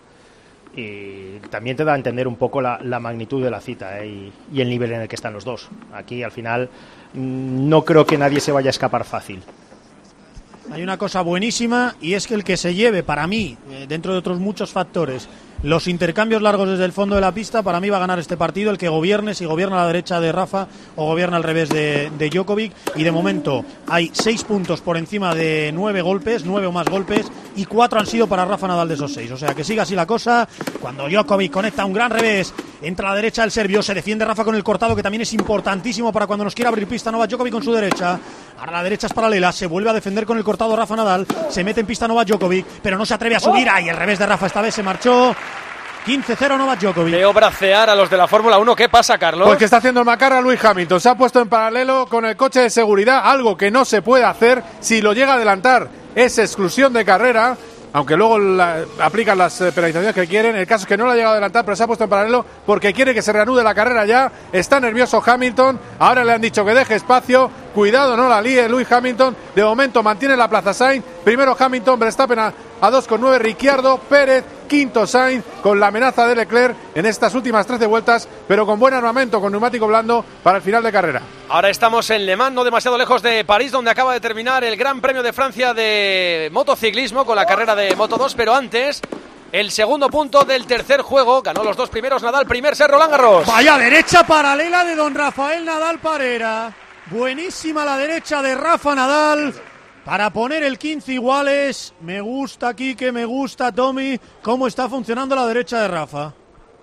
Y también te da a entender un poco la, la magnitud de la cita, ¿eh? y, y el nivel en el que están los dos. Aquí al final no creo que nadie se vaya a escapar fácil. Hay una cosa buenísima y es que el que se lleve, para mí, eh, dentro de otros muchos factores, los intercambios largos desde el fondo de la pista, para mí va a ganar este partido el que gobierne, si gobierna a la derecha de Rafa o gobierna al revés de, de Djokovic. Y de momento hay seis puntos por encima de nueve golpes, nueve o más golpes, y cuatro han sido para Rafa Nadal de esos seis. O sea que siga así la cosa. Cuando Djokovic conecta un gran revés, entra a la derecha del serbio, se defiende Rafa con el cortado, que también es importantísimo para cuando nos quiera abrir pista Novak Djokovic con su derecha. Ahora la derecha es paralela, se vuelve a defender con el cortado Rafa Nadal, se mete en pista Novak Djokovic, pero no se atreve a subir. Ahí el revés de Rafa esta vez se marchó. quince cero Novak Djokovic. Veo bracear a los de la Fórmula uno. ¿Qué pasa, Carlos? Pues que está haciendo el macarra Lewis Hamilton. Se ha puesto en paralelo con el coche de seguridad, algo que no se puede hacer si lo llega a adelantar. Es exclusión de carrera, aunque luego la, aplican las eh, penalizaciones que quieren. El caso es que no lo ha llegado a adelantar, pero se ha puesto en paralelo porque quiere que se reanude la carrera ya. Está nervioso Hamilton. Ahora le han dicho que deje espacio. Cuidado, no la líe Lewis Hamilton. De momento mantiene la plaza Sainz. Primero Hamilton, Verstappen a, a dos con nueve, Ricciardo, Pérez, quinto Sainz, con la amenaza de Leclerc en estas últimas trece vueltas, pero con buen armamento, con neumático blando para el final de carrera. Ahora estamos en Le Mans, no demasiado lejos de París, donde acaba de terminar el Gran Premio de Francia de motociclismo con la carrera de Moto dos, pero antes el segundo punto del tercer juego. Ganó los dos primeros Nadal, primer set Roland Garros. Vaya derecha paralela de don Rafael Nadal Parera. Buenísima la derecha de Rafa Nadal para poner el quince iguales. Me gusta, Quique, me gusta, Tommy, cómo está funcionando la derecha de Rafa.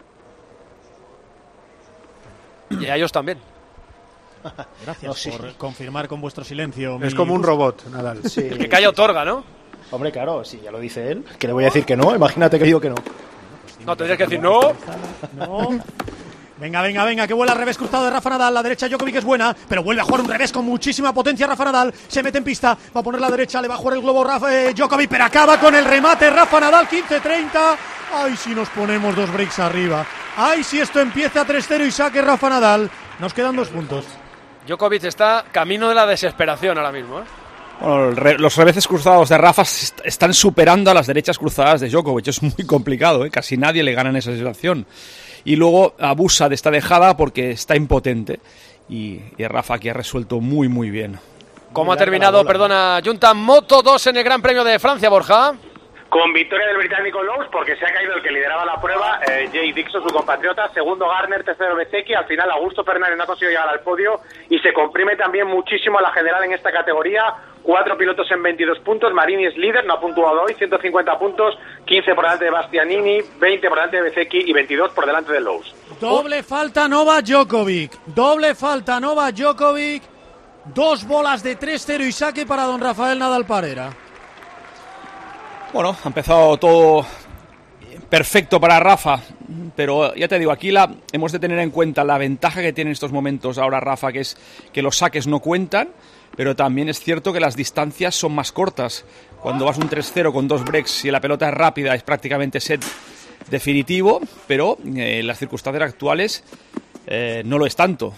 Y a ellos también. Gracias no, sí. por confirmar con vuestro silencio. Es como un robot, Nadal. Sí, el que calla otorga, ¿no? Hombre, claro, si ya lo dice él, que le voy a decir que no. Imagínate que digo que no. No, tendrías que decir no. No. Venga, venga, venga, que vuela al revés cruzado de Rafa Nadal. La derecha Djokovic es buena, pero vuelve a jugar un revés con muchísima potencia Rafa Nadal. Se mete en pista, va a poner la derecha, le va a jugar el globo Rafa, eh, Djokovic, pero acaba con el remate Rafa Nadal, quince treinta. Ay, si nos ponemos dos breaks arriba. Ay, si esto empieza tres cero y saque Rafa Nadal. Nos quedan dos puntos. Djokovic está camino de la desesperación ahora mismo, ¿eh? Bueno, los reveses cruzados de Rafa están superando a las derechas cruzadas de Djokovic. Es muy complicado, ¿eh? Casi nadie le gana en esa situación. Y luego abusa de esta dejada porque está impotente. Y, y Rafa aquí ha resuelto muy, muy bien. ¿Cómo ha terminado, perdona, Junta, Moto dos en el Gran Premio de Francia, Borja? Con victoria del británico Lowe's, porque se ha caído el que lideraba la prueba, eh, Jay Dixon, su compatriota, segundo Garner, tercero Bezzecchi, al final Augusto Fernández no ha conseguido llegar al podio y se comprime también muchísimo la general en esta categoría. Cuatro pilotos en veintidós puntos, Marini es líder, no ha puntuado hoy, ciento cincuenta puntos, quince por delante de Bastianini, veinte por delante de Bezzecchi y veintidós por delante de Lowe's. Doble falta Novak Djokovic, doble falta Novak Djokovic, dos bolas de tres cero y saque para don Rafael Nadal Parera. Bueno, ha empezado todo perfecto para Rafa, pero ya te digo, aquí la, hemos de tener en cuenta la ventaja que tiene en estos momentos ahora Rafa, que es que los saques no cuentan, pero también es cierto que las distancias son más cortas. Cuando vas un tres cero con dos breaks y la pelota es rápida, es prácticamente set definitivo, pero eh, en las circunstancias actuales eh, no lo es tanto.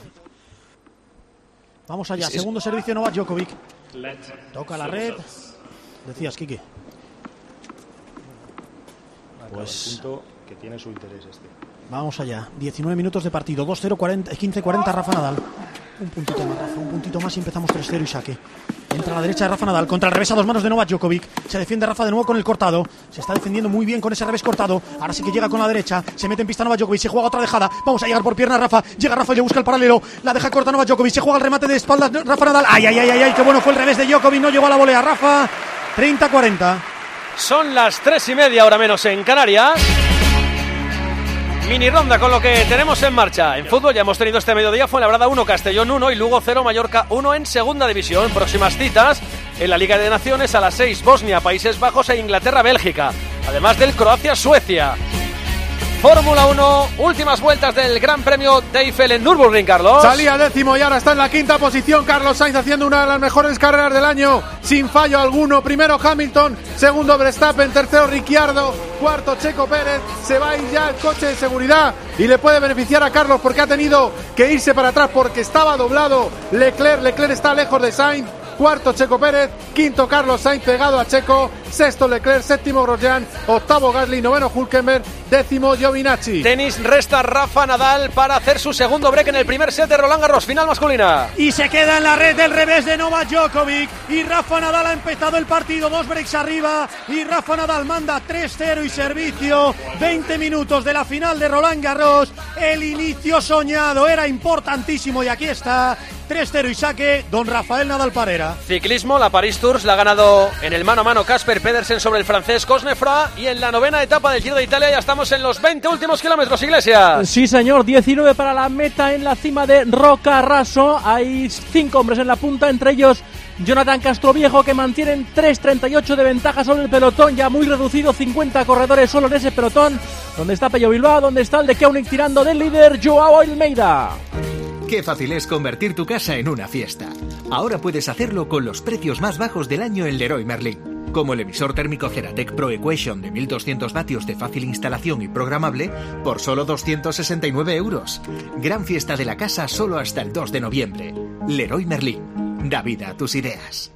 Vamos allá, es, segundo es... servicio Novak Djokovic. Toca la red. Decías, Quique. Pues punto que tiene su interés este. Vamos allá, diecinueve minutos de partido, dos cero, quince cuarenta Rafa Nadal. Un puntito más, Rafa, un puntito más y empezamos tres cero y saque. Entra a la derecha de Rafa Nadal, contra el revés a dos manos de Novak Djokovic. Se defiende Rafa de nuevo con el cortado. Se está defendiendo muy bien con ese revés cortado. Ahora sí que llega con la derecha. Se mete en pista Novak Djokovic. Se juega otra dejada. Vamos a llegar por pierna Rafa. Llega Rafa y le busca el paralelo. La deja corta Novak Djokovic. Se juega el remate de espaldas Rafa Nadal. Ay, ay, ay, ay, ay. Qué bueno fue el revés de Djokovic. No llegó a la volea Rafa. treinta a cuarenta. Son las tres y media, hora menos en Canarias. Mini ronda con lo que tenemos en marcha. En fútbol ya hemos tenido este mediodía Fuenlabrada uno, Castellón uno y Lugo cero, Mallorca uno en segunda división. Próximas citas en la Liga de Naciones a las seis, Bosnia, Países Bajos e Inglaterra, Bélgica. Además del Croacia, Suecia. Fórmula uno, últimas vueltas del Gran Premio de Eiffel en Nürburgring, Carlos. Salía décimo y ahora está en la quinta posición Carlos Sainz haciendo una de las mejores carreras del año, sin fallo alguno. Primero Hamilton, segundo Verstappen, tercero Ricciardo, cuarto Checo Pérez. Se va a ir ya el coche de seguridad y le puede beneficiar a Carlos porque ha tenido que irse para atrás porque estaba doblado Leclerc. Leclerc está lejos de Sainz. Cuarto Checo Pérez, quinto Carlos Sainz pegado a Checo, sexto Leclerc, séptimo Grosjean, octavo Gasly, noveno Hülkenberg, décimo Giovinazzi. Tenis, resta Rafa Nadal para hacer su segundo break en el primer set de Roland Garros, final masculina. Y se queda en la red del revés de Novak Djokovic y Rafa Nadal ha empezado el partido, dos breaks arriba y Rafa Nadal manda tres cero y servicio. veinte minutos de la final de Roland Garros, el inicio soñado era importantísimo y aquí está. tres cero y saque don Rafael Nadal Parera. Ciclismo, la Paris Tours la ha ganado en el mano a mano Casper Pedersen sobre el francés Cosnefroy y en la novena etapa del Giro de Italia ya estamos en los veinte últimos kilómetros, Iglesias. Sí señor, diecinueve para la meta en la cima de Roccaraso. Hay cinco hombres en la punta, entre ellos Jonathan Castroviejo, que mantienen tres treinta y ocho de ventaja sobre el pelotón, ya muy reducido, cincuenta corredores solo en ese pelotón, donde está Pello Bilbao, donde está el de Keunig tirando del líder Joao Almeida. Qué fácil es convertir tu casa en una fiesta. Ahora puedes hacerlo con los precios más bajos del año en Leroy Merlin. Como el emisor térmico Ceratec Pro Equation de mil doscientos vatios de fácil instalación y programable por solo doscientos sesenta y nueve euros. Gran fiesta de la casa solo hasta el dos de noviembre. Leroy Merlin. Da vida a tus ideas.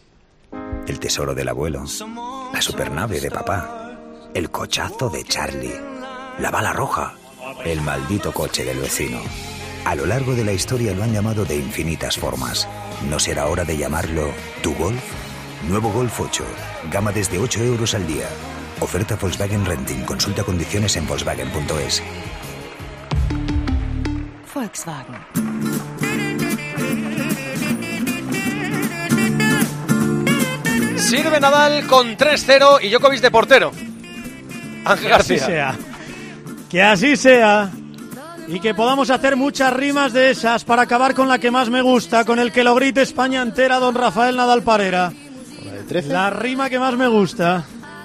El tesoro del abuelo. La supernave de papá. El cochazo de Charlie. La bala roja. El maldito coche del vecino. A lo largo de la historia lo han llamado de infinitas formas. ¿No será hora de llamarlo tu Golf? Nuevo Golf ocho. Gama desde ocho euros al día. Oferta Volkswagen Renting. Consulta condiciones en Volkswagen punto es. Volkswagen. Sirve Nadal con tres cero y Djokovic de portero. Ángel García. Que así sea. Que así sea. Y que podamos hacer muchas rimas de esas para acabar con la que más me gusta, con el que lo grite España entera, don Rafael Nadal Parera. ¿Con la de trece? La rima que más me gusta.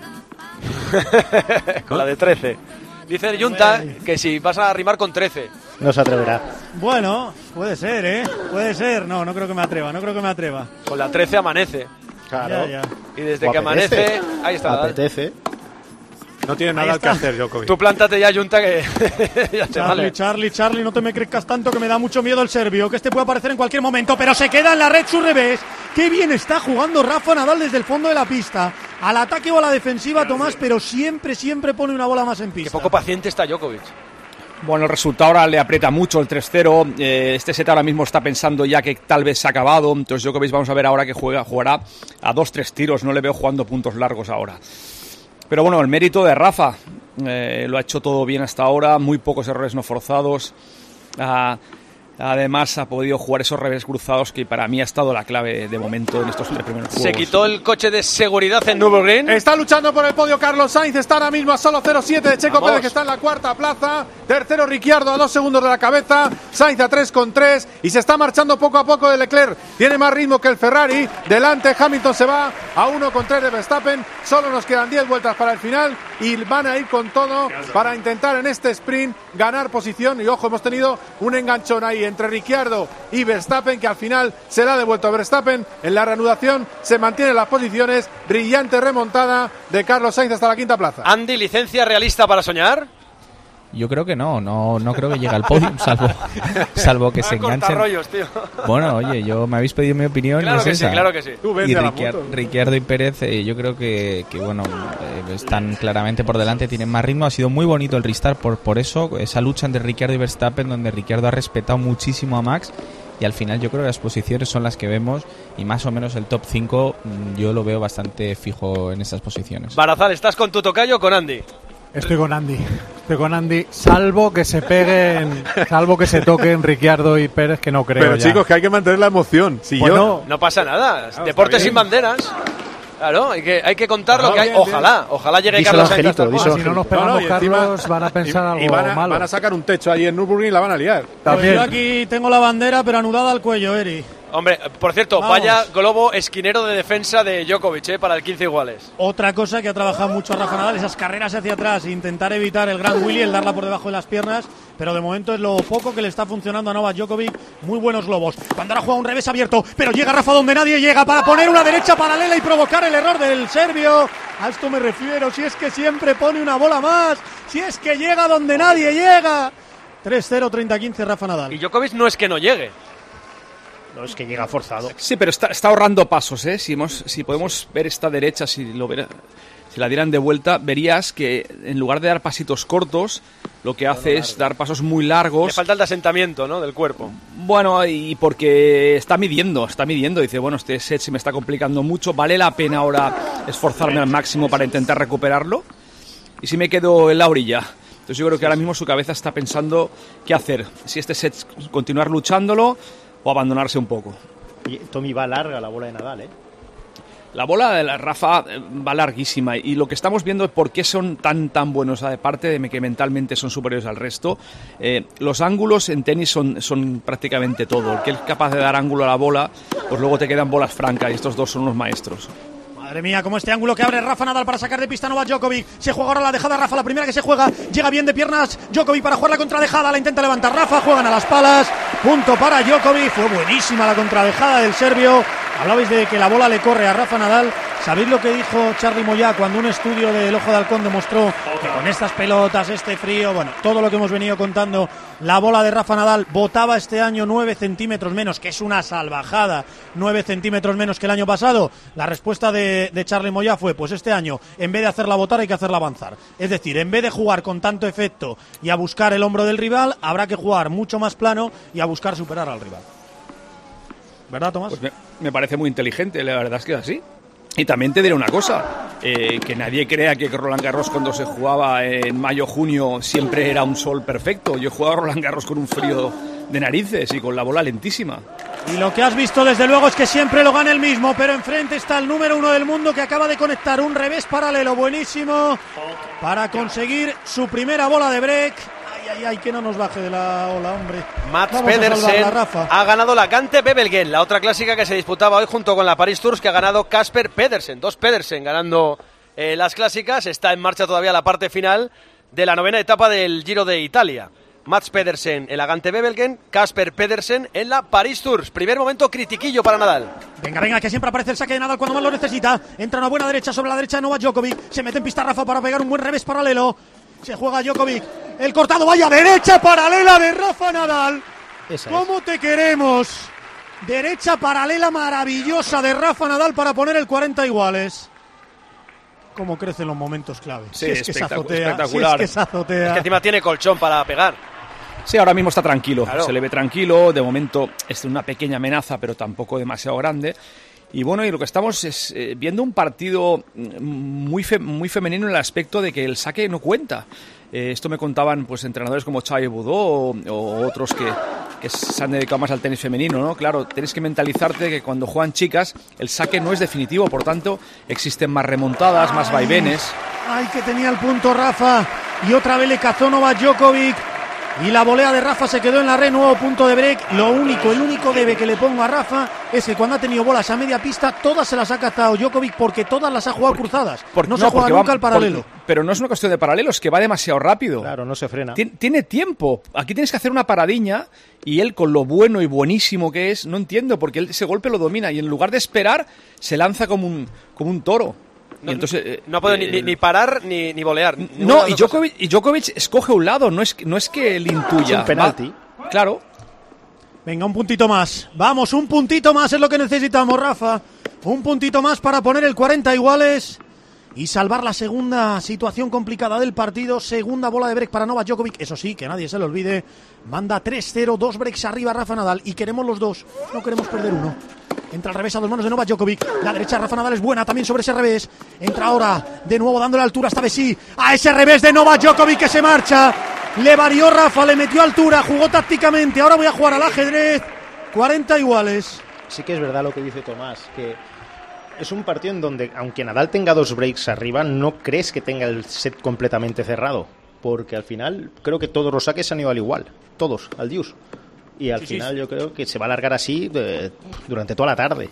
Con la de trece. Dice el Junta que si vas a rimar con trece. No se atreverá. Bueno, puede ser, ¿eh? Puede ser. No, no creo que me atreva, no creo que me atreva. Con la trece amanece. Claro. Ya, ya. Y desde que amanece, ahí está Nadal. Apetece. No tiene nada que hacer, Djokovic. Tú plántate ya, Junta, que ya te Charlie, vale. Charlie, Charlie, no te me crezcas tanto que me da mucho miedo el serbio, que este puede aparecer en cualquier momento, pero se queda en la red su revés. Qué bien está jugando Rafa Nadal desde el fondo de la pista. Al ataque o a la defensiva, Tomás, pero siempre, siempre pone una bola más en pista. Qué poco paciente está Djokovic. Bueno, el resultado ahora le aprieta mucho el tres cero. Eh, este set ahora mismo está pensando ya que tal vez se ha acabado. Entonces Djokovic vamos a ver ahora que juega, jugará a dos tres tiros. No le veo jugando puntos largos ahora. Pero bueno, el mérito de Rafa. Eh, lo ha hecho todo bien hasta ahora. Muy pocos errores no forzados. Ah, además ha podido jugar esos revés cruzados que para mí ha estado la clave de momento en estos tres primeros juegos. Se quitó el coche de seguridad en Nürburgring. Está luchando por el podio Carlos Sainz, está ahora mismo a solo cero siete de Checo Vamos. Pérez, que está en la cuarta plaza. Tercero Ricciardo a dos segundos de la cabeza. Sainz a tres con tres y se está marchando poco a poco de Leclerc. Tiene más ritmo que el Ferrari. Delante Hamilton se va a uno con tres de Verstappen. Solo nos quedan diez vueltas para el final y van a ir con todo para intentar en este sprint ganar posición. Y ojo, hemos tenido un enganchón ahí entre Ricciardo y Verstappen, que al final se la ha devuelto a Verstappen. En la reanudación se mantienen las posiciones. Brillante remontada de Carlos Sainz hasta la quinta plaza. Andy, ¿licencia realista para soñar? Yo creo que no, no, no creo que llegue al podio, salvo, salvo que se enganchen. Rollos, tío. Bueno, oye, yo me habéis pedido mi opinión claro y es que esa. Sí, claro que sí. Tú Y Ricciardo, Ricciardo y Pérez, eh, yo creo que, que bueno, eh, están claramente por delante, tienen más ritmo. Ha sido muy bonito el restart por, por eso, esa lucha entre Ricciardo y Verstappen, donde Ricciardo ha respetado muchísimo a Max y al final yo creo que las posiciones son las que vemos y más o menos el top cinco yo lo veo bastante fijo en esas posiciones. Barazal, ¿estás con tu tocayo o con Andy? Estoy con Andy, estoy con Andy, salvo que se peguen, salvo que se toquen Ricciardo y Pérez, que no creo. Pero ya. chicos, que hay que mantener la emoción. Si pues yo... no. no pasa nada, Claro, deportes está sin banderas. Claro, hay que, hay que contar Claro, lo que hay. bien, Ojalá, bien. ojalá llegue Díselo, Carlos Sainz. Angelito, hasta el díselo, final. Si no nos No, pegamos, no, y encima- Carlos, van a pensar y, algo y van, a, malo. van a sacar un techo ahí en Nürburgring y la van a liar. Pues También. yo aquí tengo la bandera, pero anudada al cuello, Eri. Hombre, por cierto, Vamos. vaya globo esquinero de defensa de Djokovic, ¿eh? Para el quince iguales. Otra cosa que ha trabajado mucho Rafa Nadal, esas carreras hacia atrás, intentar evitar el gran Willy, el darla por debajo de las piernas, pero de momento es lo poco que le está funcionando a Novak Djokovic. Muy buenos globos. Cuando ahora juega un revés abierto, pero llega Rafa donde nadie llega para poner una derecha paralela y provocar el error del serbio. A esto me refiero, si es que siempre pone una bola más, si es que llega donde nadie llega. tres cero, treinta quince Rafa Nadal. Y Djokovic no es que no llegue. No, es que llega forzado. Sí, pero está, está ahorrando pasos, ¿eh? Si, hemos, si podemos ver esta derecha, si, lo vera- si la dieran de vuelta, verías que en lugar de dar pasitos cortos, lo que hace es dar pasos muy largos. Le falta el de asentamiento, ¿no? Del cuerpo. Bueno, y porque está midiendo, está midiendo. Dice, bueno, este set se me está complicando mucho, vale la pena ahora esforzarme al máximo para intentar recuperarlo. Y si me quedo en la orilla. Entonces yo creo que ahora mismo su cabeza está pensando qué hacer. Si este set continuar luchándolo o abandonarse un poco. Y Tommy va larga la bola de Nadal, ¿eh? La bola de la Rafa eh, va larguísima y lo que estamos viendo es por qué son tan tan buenos, aparte de que mentalmente son superiores al resto. Eh, los ángulos en tenis son, son prácticamente todo. El que es capaz de dar ángulo a la bola, pues luego te quedan bolas francas y estos dos son unos maestros. Madre mía, como este ángulo que abre Rafa Nadal para sacar de pista a Novak Djokovic. Se juega ahora la dejada Rafa, la primera que se juega. Llega bien de piernas Djokovic para jugar la contradejada. La intenta levantar Rafa, juegan a las palas. Punto para Djokovic. Fue buenísima la contradejada del serbio. Hablabais de que la bola le corre a Rafa Nadal. ¿Sabéis lo que dijo Charly Moyá cuando un estudio del Ojo de Halcón demostró que con estas pelotas, este frío, bueno, todo lo que hemos venido contando, la bola de Rafa Nadal botaba este año nueve centímetros menos, que es una salvajada, nueve centímetros menos que el año pasado? La respuesta de, de Charly Moyá fue, pues este año, en vez de hacerla botar, hay que hacerla avanzar. Es decir, en vez de jugar con tanto efecto y a buscar el hombro del rival, habrá que jugar mucho más plano y a buscar superar al rival. ¿Verdad, Tomás? Pues me, me parece muy inteligente, la verdad es que es así. Y también te diré una cosa, eh, que nadie crea que Roland Garros cuando se jugaba en mayo-junio siempre era un sol perfecto. Yo he jugado a Roland Garros con un frío de narices y con la bola lentísima. Y lo que has visto desde luego es que siempre lo gana el mismo, pero enfrente está el número uno del mundo que acaba de conectar un revés paralelo buenísimo para conseguir su primera bola de break. Ay, ay, ay, que no nos baje de la ola, hombre. Mats Vamos a Pedersen salvarla, Rafa. ha ganado la Gante Bebelgen, la otra clásica que se disputaba hoy junto con la Paris Tours, que ha ganado Casper Pedersen. Dos Pedersen ganando eh, las clásicas. Está en marcha todavía la parte final de la novena etapa del Giro de Italia. Mats Pedersen en la Gante Bebelgen, Casper Pedersen en la Paris Tours. Primer momento critiquillo para Nadal. Venga, venga, que siempre aparece el saque de Nadal cuando más lo necesita. Entra una buena derecha sobre la derecha de Novak Djokovic. Se mete en pista Rafa para pegar un buen revés paralelo. Se juega Djokovic. El cortado, vaya derecha paralela de Rafa Nadal. Esa ¿Cómo te queremos? Derecha paralela maravillosa de Rafa Nadal para poner el cuarenta iguales. Cómo crecen los momentos clave. Sí, si es que se espectacu- azotea. espectacular. Si es que se azotea. Es que encima tiene colchón para pegar. Sí, ahora mismo está tranquilo, Claro. se le ve tranquilo, de momento es una pequeña amenaza, pero tampoco demasiado grande. Y bueno, y lo que estamos es eh, viendo un partido muy, fe- muy femenino en el aspecto de que el saque no cuenta. Eh, esto me contaban pues entrenadores como Xavi Budó o, o otros que, que se han dedicado más al tenis femenino, ¿no? Claro, tienes que mentalizarte que cuando juegan chicas el saque no es definitivo, por tanto existen más remontadas, más vaivenes. Ay, que tenía el punto Rafa. Y otra vez le cazó Novak Djokovic. Y la volea de Rafa se quedó en la red, nuevo punto de break. Lo único, el único debe que le pongo a Rafa es que cuando ha tenido bolas a media pista, todas se las ha cazado Djokovic porque todas las ha jugado porque, cruzadas. Por, no, no se juega nunca al paralelo. Por, pero no es una cuestión de paralelos, que va demasiado rápido. Claro, no se frena. Tien, tiene tiempo. Aquí tienes que hacer una paradiña y él, con lo bueno y buenísimo que es, no entiendo, porque él ese golpe lo domina y en lugar de esperar, se lanza como un, como un toro. No, y entonces, eh, no puede eh, ni, ni parar ni, ni volear. No, y Djokovic, y Djokovic escoge un lado, no es, no es que él intuya. Es un penalti. Va, claro. Venga, un puntito más. Vamos, un puntito más es lo que necesitamos, Rafa. Un puntito más para poner el cuarenta iguales. y salvar la segunda situación complicada del partido. Segunda bola de break para Novak Djokovic. Eso sí, que nadie se lo olvide. Manda tres cero, dos breaks arriba Rafa Nadal. Y queremos los dos, no queremos perder uno. Entra al revés a dos manos de Novak Djokovic. La derecha de Rafa Nadal es buena también sobre ese revés. Entra ahora de nuevo dándole altura esta vez sí a ese revés de Novak Djokovic que se marcha. Le varió Rafa, le metió altura, jugó tácticamente. Ahora voy a jugar al ajedrez. cuarenta iguales. Sí que es verdad lo que dice Tomás, que es un partido en donde, aunque Nadal tenga dos breaks arriba, no crees que tenga el set completamente cerrado, porque al final creo que todos los saques se han ido al igual, todos, al deuce, y al sí, final sí. Yo creo que se va a alargar así de, durante toda la tarde.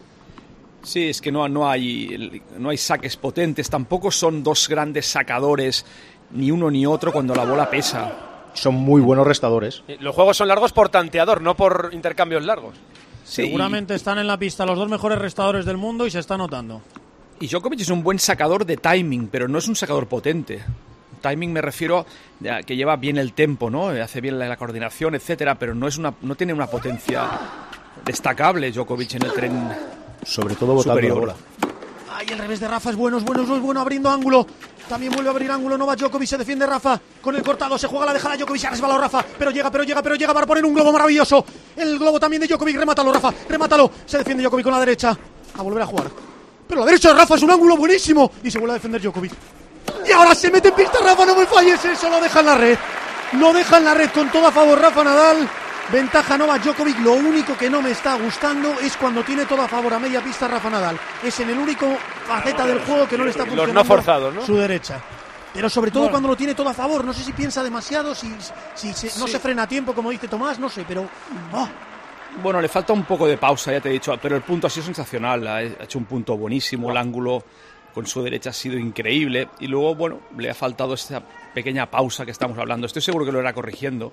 Sí, es que no, no, hay, no hay saques potentes, tampoco son dos grandes sacadores, ni uno ni otro cuando la bola pesa. Son muy buenos restadores. Los juegos son largos por tanteador, no por intercambios largos. Sí. Seguramente están en la pista los dos mejores restadores del mundo y se está notando. Y Djokovic es un buen sacador de timing, pero no es un sacador potente. Timing me refiero a que lleva bien el tempo, ¿no? Hace bien la, la coordinación, etcétera, pero no es una, no tiene una potencia destacable Djokovic en el tren. Sobre todo botando la bola. Ay, el revés de Rafa es bueno, es bueno, es bueno, abriendo ángulo. También vuelve a abrir ángulo Novak Djokovic, se defiende Rafa con el cortado, se juega la dejada Djokovic, se ha resbalado Rafa, pero llega, pero llega, pero llega para poner un globo maravilloso. El globo también de Djokovic, remátalo Rafa, remátalo. Se defiende Djokovic con la derecha, a volver a jugar. Pero la derecha de Rafa es un ángulo buenísimo y se vuelve a defender Djokovic. Y ahora se mete en pista Rafa, no me falles eso, lo deja en la red. Lo deja en la red con todo a favor Rafa Nadal. Ventaja Novak Djokovic. Lo único que no me está gustando es cuando tiene todo a favor a media pista Rafa Nadal. Es en el único faceta del juego que no le está funcionando. Los no forzados, ¿no? Su derecha. Pero sobre todo bueno. Cuando lo tiene todo a favor. No sé si piensa demasiado, si, si se, no sí. se frena a tiempo, como dice Tomás, no sé, pero... Oh. Bueno, le falta un poco de pausa, ya te he dicho, pero el punto ha sido sensacional. Ha hecho un punto buenísimo, el ángulo con su derecha ha sido increíble. Y luego, bueno, le ha faltado esta pequeña pausa que estamos hablando. Estoy seguro que lo irá corrigiendo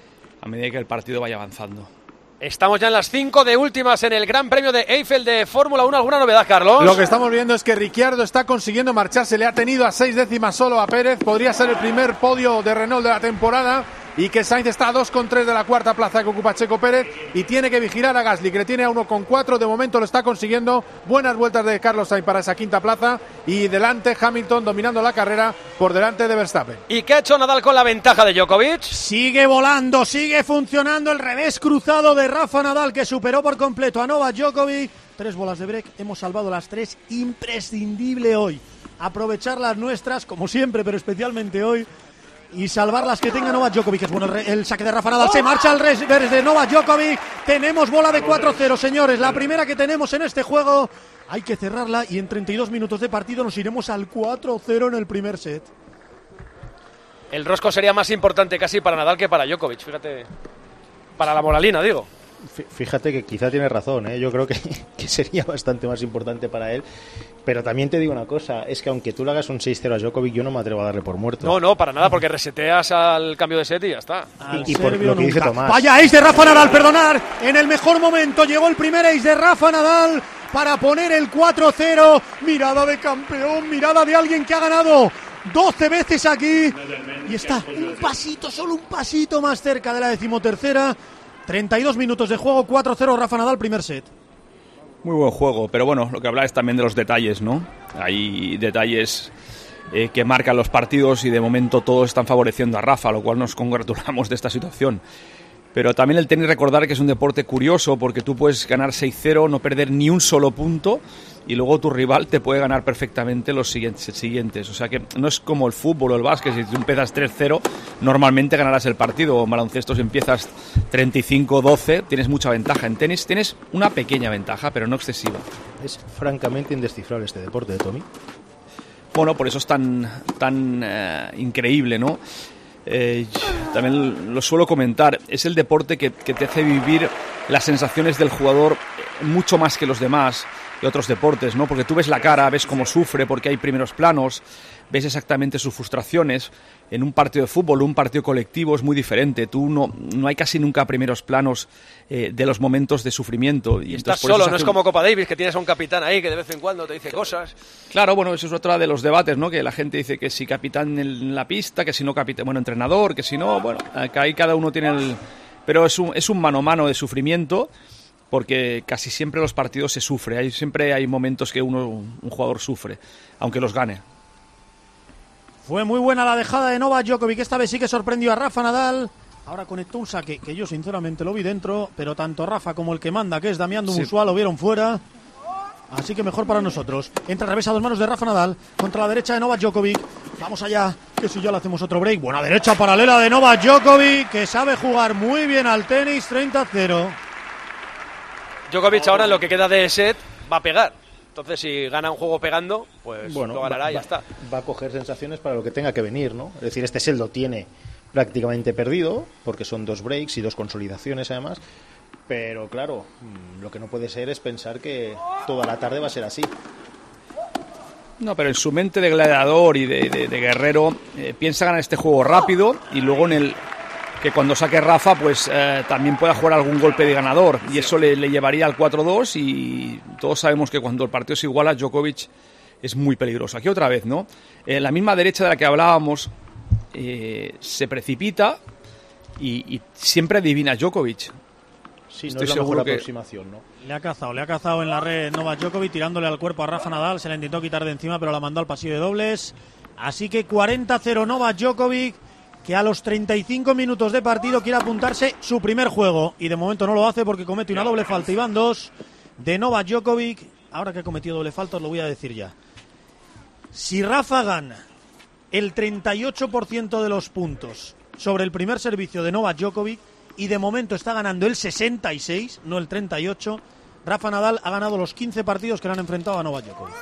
a medida que el partido vaya avanzando. Estamos ya en las cinco de últimas en el Gran Premio de Eiffel de Fórmula uno. ¿Alguna novedad, Carlos? Lo que estamos viendo es que Ricciardo está consiguiendo marcharse. Le ha tenido a seis décimas solo a Pérez. Podría ser el primer podio de Renault de la temporada. Y que Sainz está a dos coma tres de la cuarta plaza que ocupa Checo Pérez. Y tiene que vigilar a Gasly, que le tiene a uno coma cuatro. De momento lo está consiguiendo. Buenas vueltas de Carlos Sainz para esa quinta plaza. Y delante Hamilton dominando la carrera por delante de Verstappen. ¿Y qué ha hecho Nadal con la ventaja de Djokovic? Sigue volando, sigue funcionando el revés cruzado de Rafa Nadal, que superó por completo a Novak Djokovic. Tres bolas de break, hemos salvado las tres. Imprescindible hoy aprovechar las nuestras, como siempre, pero especialmente hoy, y salvar las que tenga Novak Djokovic. Es bueno el, el saque de Rafa Nadal, se marcha al revés de Novak Djokovic. Tenemos bola de cuatro cero, señores, la primera que tenemos en este juego. Hay que cerrarla y en treinta y dos minutos de partido nos iremos al cuatro cero en el primer set. El rosco sería más importante casi para Nadal que para Djokovic, fíjate, para la moralina, digo. Fíjate que quizá tiene razón, ¿eh? Yo creo que, que sería bastante más importante para él. Pero también te digo una cosa, es que aunque tú le hagas un seis cero a Djokovic, yo no me atrevo a darle por muerto. No, no, para nada, porque reseteas al cambio de set y ya está. Y, y por lo que dice Tomás. Vaya ace de Rafa Nadal, perdonar, en el mejor momento llegó el primer ace de Rafa Nadal para poner el cuatro cero. Mirada de campeón, mirada de alguien que ha ganado doce veces aquí. Y está un pasito, solo un pasito más cerca de la decimotercera. treinta y dos minutos de juego, cuatro cero Rafa Nadal, primer set. Muy buen juego, pero bueno, lo que habláis también de los detalles, ¿no? Hay detalles eh, que marcan los partidos y de momento todos están favoreciendo a Rafa, lo cual nos congratulamos de esta situación. Pero también el tenis, recordar que es un deporte curioso porque tú puedes ganar seis cero, no perder ni un solo punto y luego tu rival te puede ganar perfectamente los siguientes, siguientes. O sea que no es como el fútbol o el básquet, si tú empiezas tres cero normalmente ganarás el partido. O en baloncesto si empiezas treinta y cinco doce tienes mucha ventaja. En tenis tienes una pequeña ventaja, pero no excesiva. Es francamente indescifrable este deporte, de Tommy. Bueno, por eso es tan, tan eh, increíble, ¿no? Eh, también lo suelo comentar, es el deporte que, que te hace vivir las sensaciones del jugador mucho más que los demás de otros deportes, ¿no? Porque tú ves la cara, ves cómo sufre, porque hay primeros planos, ves exactamente sus frustraciones. En un partido de fútbol, un partido colectivo es muy diferente. Tú no, no hay casi nunca primeros planos eh, de los momentos de sufrimiento. Y, y estás solo, no es como Copa Davis, que tienes a un capitán ahí que de vez en cuando te dice cosas. Claro, bueno, eso es otra de los debates, ¿no? Que la gente dice que si capitán en la pista, que si no capitán, bueno, entrenador, que si no, bueno, que ahí cada uno tiene el... Pero es un, es un mano a mano de sufrimiento. porque casi siempre los partidos se sufre, hay, siempre hay momentos que uno, un jugador sufre, aunque los gane. Fue muy buena la dejada de Novak Djokovic, esta vez sí que sorprendió a Rafa Nadal. Ahora conectó un saque que yo sinceramente lo vi dentro, pero tanto Rafa como el que manda, que es Damián Dumussuá, sí, lo vieron fuera. Así que mejor para nosotros. Entra al revés a dos manos de Rafa Nadal contra la derecha de Novak Djokovic. Vamos allá, que si ya le hacemos otro break. Buena derecha paralela de Novak Djokovic, que sabe jugar muy bien al tenis. Treinta a cero. Djokovic ahora en lo que queda de set va a pegar. Entonces si gana un juego pegando, pues bueno, lo ganará va, y ya está. Va a coger sensaciones para lo que tenga que venir, ¿no? Es decir, este set lo tiene prácticamente perdido, porque son dos breaks y dos consolidaciones además. Pero claro, lo que no puede ser es pensar que toda la tarde va a ser así. No, pero en su mente de gladiador y de, de, de guerrero eh, piensa ganar este juego rápido y luego en el que cuando saque Rafa pues eh, también pueda jugar algún golpe de ganador y eso le, le llevaría al cuatro dos y todos sabemos que cuando el partido se iguala Djokovic es muy peligroso. Aquí otra vez, ¿no? Eh, la misma derecha de la que hablábamos eh, se precipita y, y siempre adivina Djokovic. Sí, no Estoy es la mejor aproximación, ¿no? Le ha cazado, le ha cazado en la red Novak Djokovic tirándole al cuerpo a Rafa Nadal, se la intentó quitar de encima pero la mandó al pasillo de dobles. Así que cuarenta a cero Novak Djokovic, que a los treinta y cinco minutos de partido quiere apuntarse su primer juego y de momento no lo hace porque comete una doble falta y van dos de Novak Djokovic. Ahora que ha cometido doble falta os lo voy a decir ya. Si Rafa gana el treinta y ocho por ciento de los puntos sobre el primer servicio de Novak Djokovic y de momento está ganando el sesenta y seis, no el treinta y ocho, Rafa Nadal ha ganado los quince partidos que le han enfrentado a Novak Djokovic.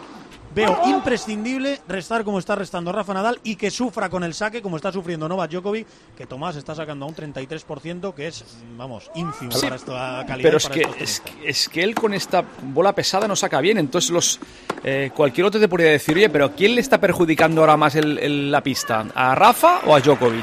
Veo imprescindible restar como está restando Rafa Nadal y que sufra con el saque como está sufriendo Novak Djokovic, que Tomás está sacando a un treinta y tres por ciento, que es, vamos, ínfimo sí, para esta calidad. Pero es que, es, es que él con esta bola pesada no saca bien, entonces los eh, cualquier otro te podría decir, oye, pero ¿quién le está perjudicando ahora más el, el, la pista? ¿A Rafa o a Djokovic?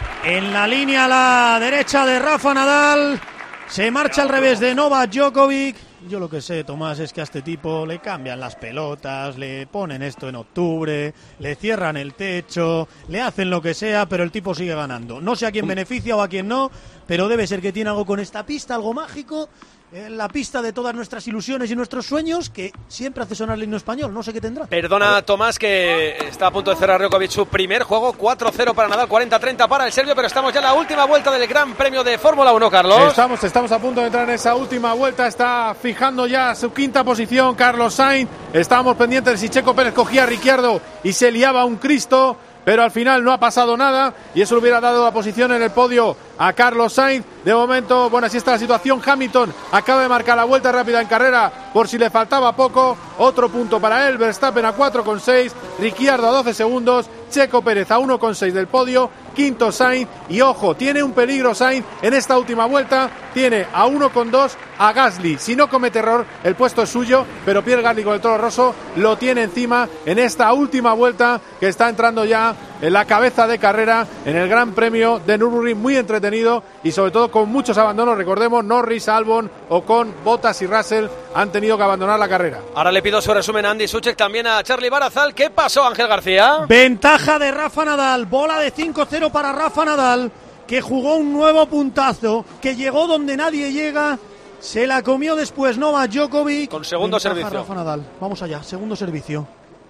En la línea a la derecha de Rafa Nadal, se marcha al revés de Novak Djokovic. Yo lo que sé, Tomás, es que a este tipo le cambian las pelotas, le ponen esto en octubre, le cierran el techo, le hacen lo que sea, pero el tipo sigue ganando. No sé a quién beneficia o a quién no, pero debe ser que tiene algo con esta pista, algo mágico, en la pista de todas nuestras ilusiones y nuestros sueños, que siempre hace sonar el himno español, no sé qué tendrá. Perdona, Tomás, que está a punto de cerrar Djokovic su primer juego, cuatro cero para Nadal, cuarenta treinta para el serbio, pero estamos ya en la última vuelta del Gran Premio de Fórmula uno, Carlos. Estamos, estamos a punto de entrar en esa última vuelta, está fijando ya su quinta posición Carlos Sainz, estábamos pendientes de si Checo Pérez cogía a Ricciardo y se liaba un Cristo, pero al final no ha pasado nada y eso le hubiera dado la posición en el podio a Carlos Sainz. De momento, bueno, así está la situación. Hamilton acaba de marcar la vuelta rápida en carrera por si le faltaba poco. Otro punto para él, Verstappen a cuatro coma seis, Ricciardo a doce segundos, Checo Pérez a uno coma seis del podio, quinto Sainz y ojo, tiene un peligro Sainz en esta última vuelta, tiene a uno coma dos a Gasly. Si no comete error, el puesto es suyo, pero Pierre Gasly con el Toro Rosso lo tiene encima en esta última vuelta que está entrando ya en la cabeza de carrera en el Gran Premio de Nürburgring, muy entretenido y sobre todo con muchos abandonos. Recordemos, Norris, Albon, Ocon, Bottas y Russell han tenido que abandonar la carrera. Ahora le pido su resumen a Andy Soucek, también a Charlie Barazal. ¿Qué pasó, Ángel García? Ventaja de Rafa Nadal, bola de cinco cero para Rafa Nadal, que jugó un nuevo puntazo, que llegó donde nadie llega, se la comió después Novak Djokovic. Con segundo Ventaja servicio. Rafa Nadal, vamos allá, segundo servicio.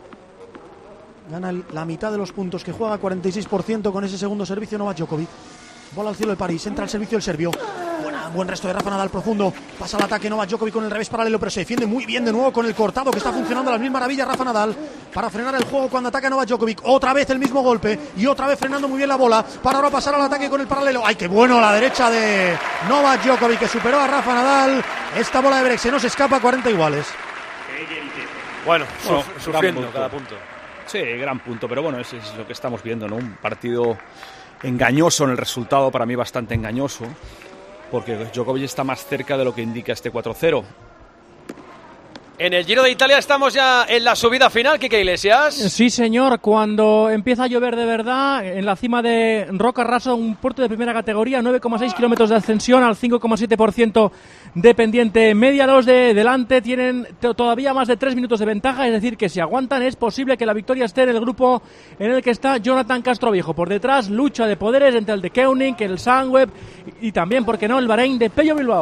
Gana la mitad de los puntos que juega, cuarenta y seis por ciento con ese segundo servicio Novak Djokovic. Bola al cielo de París, entra al servicio del serbio. Buena, buen resto de Rafa Nadal profundo. Pasa al ataque Novak Djokovic con el revés paralelo, pero se defiende muy bien de nuevo con el cortado que está funcionando a las mil maravillas Rafa Nadal para frenar el juego cuando ataca Novak Djokovic. Otra vez el mismo golpe y otra vez frenando muy bien la bola para ahora pasar al ataque con el paralelo. ¡Ay, qué bueno! La derecha de Novak Djokovic que superó a Rafa Nadal. Esta bola de break se nos escapa, cuarenta iguales. Bueno, bueno sufriendo punto. cada punto. Sí, gran punto, pero bueno, eso es lo que estamos viendo, ¿no? Un partido engañoso en el resultado, para mí bastante engañoso, porque Djokovic está más cerca de lo que indica este cuatro cero. En el Giro de Italia estamos ya en la subida final, Quique Iglesias. Sí, señor, cuando empieza a llover de verdad, en la cima de Roca Rasa, un puerto de primera categoría, nueve coma seis kilómetros de ascensión al cinco coma siete por ciento de pendiente media. Los de delante tienen t- todavía más de tres minutos de ventaja, es decir, que si aguantan es posible que la victoria esté en el grupo en el que está Jonathan Castroviejo. Por detrás, lucha de poderes entre el de Koenig, el Sunweb y también, ¿por qué no?, el Bahrein de Pello Bilbao.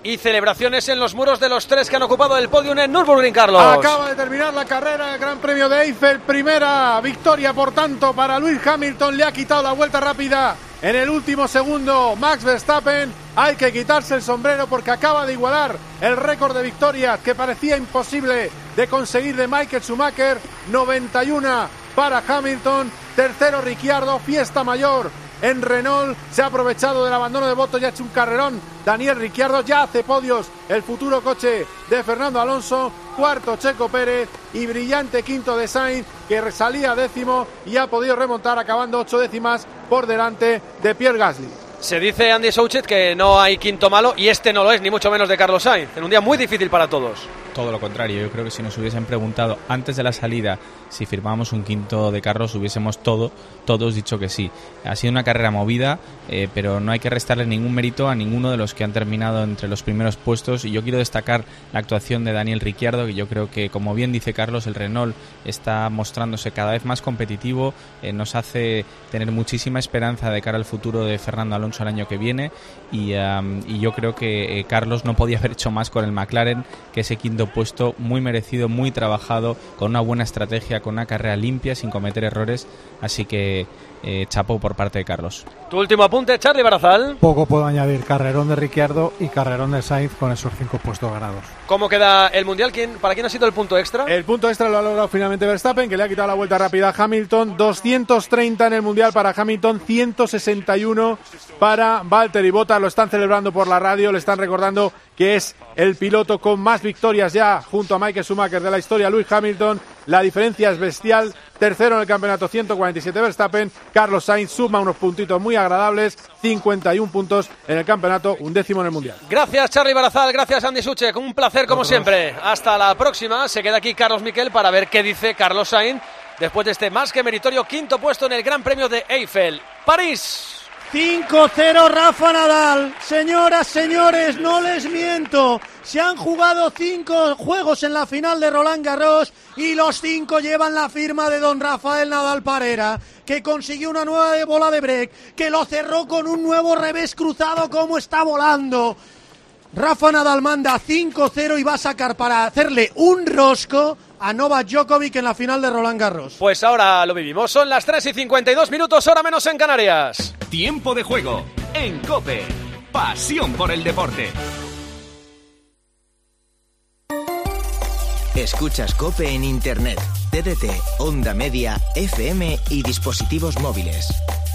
y celebraciones en los muros de los tres que han ocupado el podium en Nürburgring, Carlos. Acaba de terminar la carrera, el Gran Premio de Eifel, primera victoria por tanto para Lewis Hamilton, le ha quitado la vuelta rápida en el último segundo Max Verstappen. Hay que quitarse el sombrero porque acaba de igualar el récord de victorias que parecía imposible de conseguir de Michael Schumacher, noventa y uno para Hamilton, tercero Ricciardo, fiesta mayor en Renault, se ha aprovechado del abandono de Bottas y ha hecho un carrerón Daniel Ricciardo, ya hace podios el futuro coche de Fernando Alonso, cuarto Checo Pérez y brillante quinto de Sainz, que salía décimo y ha podido remontar acabando ocho décimas por delante de Pierre Gasly. Se dice, Andy Souchet, que no hay quinto malo y este no lo es, ni mucho menos de Carlos Sainz, en un día muy difícil para todos. Todo lo contrario, yo creo que si nos hubiesen preguntado antes de la salida si firmábamos un quinto de Carlos, hubiésemos todo, todos dicho que sí. Ha sido una carrera movida, eh, pero no hay que restarle ningún mérito a ninguno de los que han terminado entre los primeros puestos, y yo quiero destacar la actuación de Daniel Ricciardo, que yo creo que, como bien dice Carlos, el Renault está mostrándose cada vez más competitivo, eh, nos hace tener muchísima esperanza de cara al futuro de Fernando Alonso el año que viene, y, um, y yo creo que eh, Carlos no podía haber hecho más con el McLaren, que ese quinto puesto muy merecido, muy trabajado, con una buena estrategia, con una carrera limpia, sin cometer errores, así que eh, chapó por parte de Carlos. Tu último apunte, Charlie Barazal. Poco puedo añadir, carrerón de Ricciardo y carrerón de Sainz con esos cinco puestos ganados. ¿Cómo queda el Mundial? ¿Quién, ¿Para quién ha sido el punto extra? El punto extra lo ha logrado finalmente Verstappen, que le ha quitado la vuelta rápida a Hamilton, doscientos treinta en el Mundial para Hamilton, ciento sesenta y uno para Valtteri Bottas. Lo están celebrando por la radio, le están recordando que es el piloto con más victorias ya junto a Michael Schumacher de la historia, Lewis Hamilton. La diferencia es bestial, tercero en el campeonato, ciento cuarenta y siete Verstappen. Carlos Sainz suma unos puntitos muy agradables, cincuenta y uno puntos en el campeonato, un décimo en el Mundial. Gracias, Charlie Barazal, gracias, Andy Suchek, un placer como Otros. siempre. Hasta la próxima. Se queda aquí Carlos Miquel para ver qué dice Carlos Sainz después de este más que meritorio quinto puesto en el Gran Premio de Eifel, París. cinco cero Rafa Nadal. Señoras, señores, no les miento. Se han jugado cinco juegos en la final de Roland Garros y los cinco llevan la firma de don Rafael Nadal Parera, que consiguió una nueva bola de break, que lo cerró con un nuevo revés cruzado. Como está volando. Rafa Nadal manda cinco cero y va a sacar para hacerle un rosco a Novak Djokovic en la final de Roland Garros. Pues ahora lo vivimos, son las tres y cincuenta y dos minutos, hora menos en Canarias. Tiempo de juego en COPE. Pasión por el deporte. Escuchas COPE en Internet, T D T, Onda Media, F M y dispositivos móviles.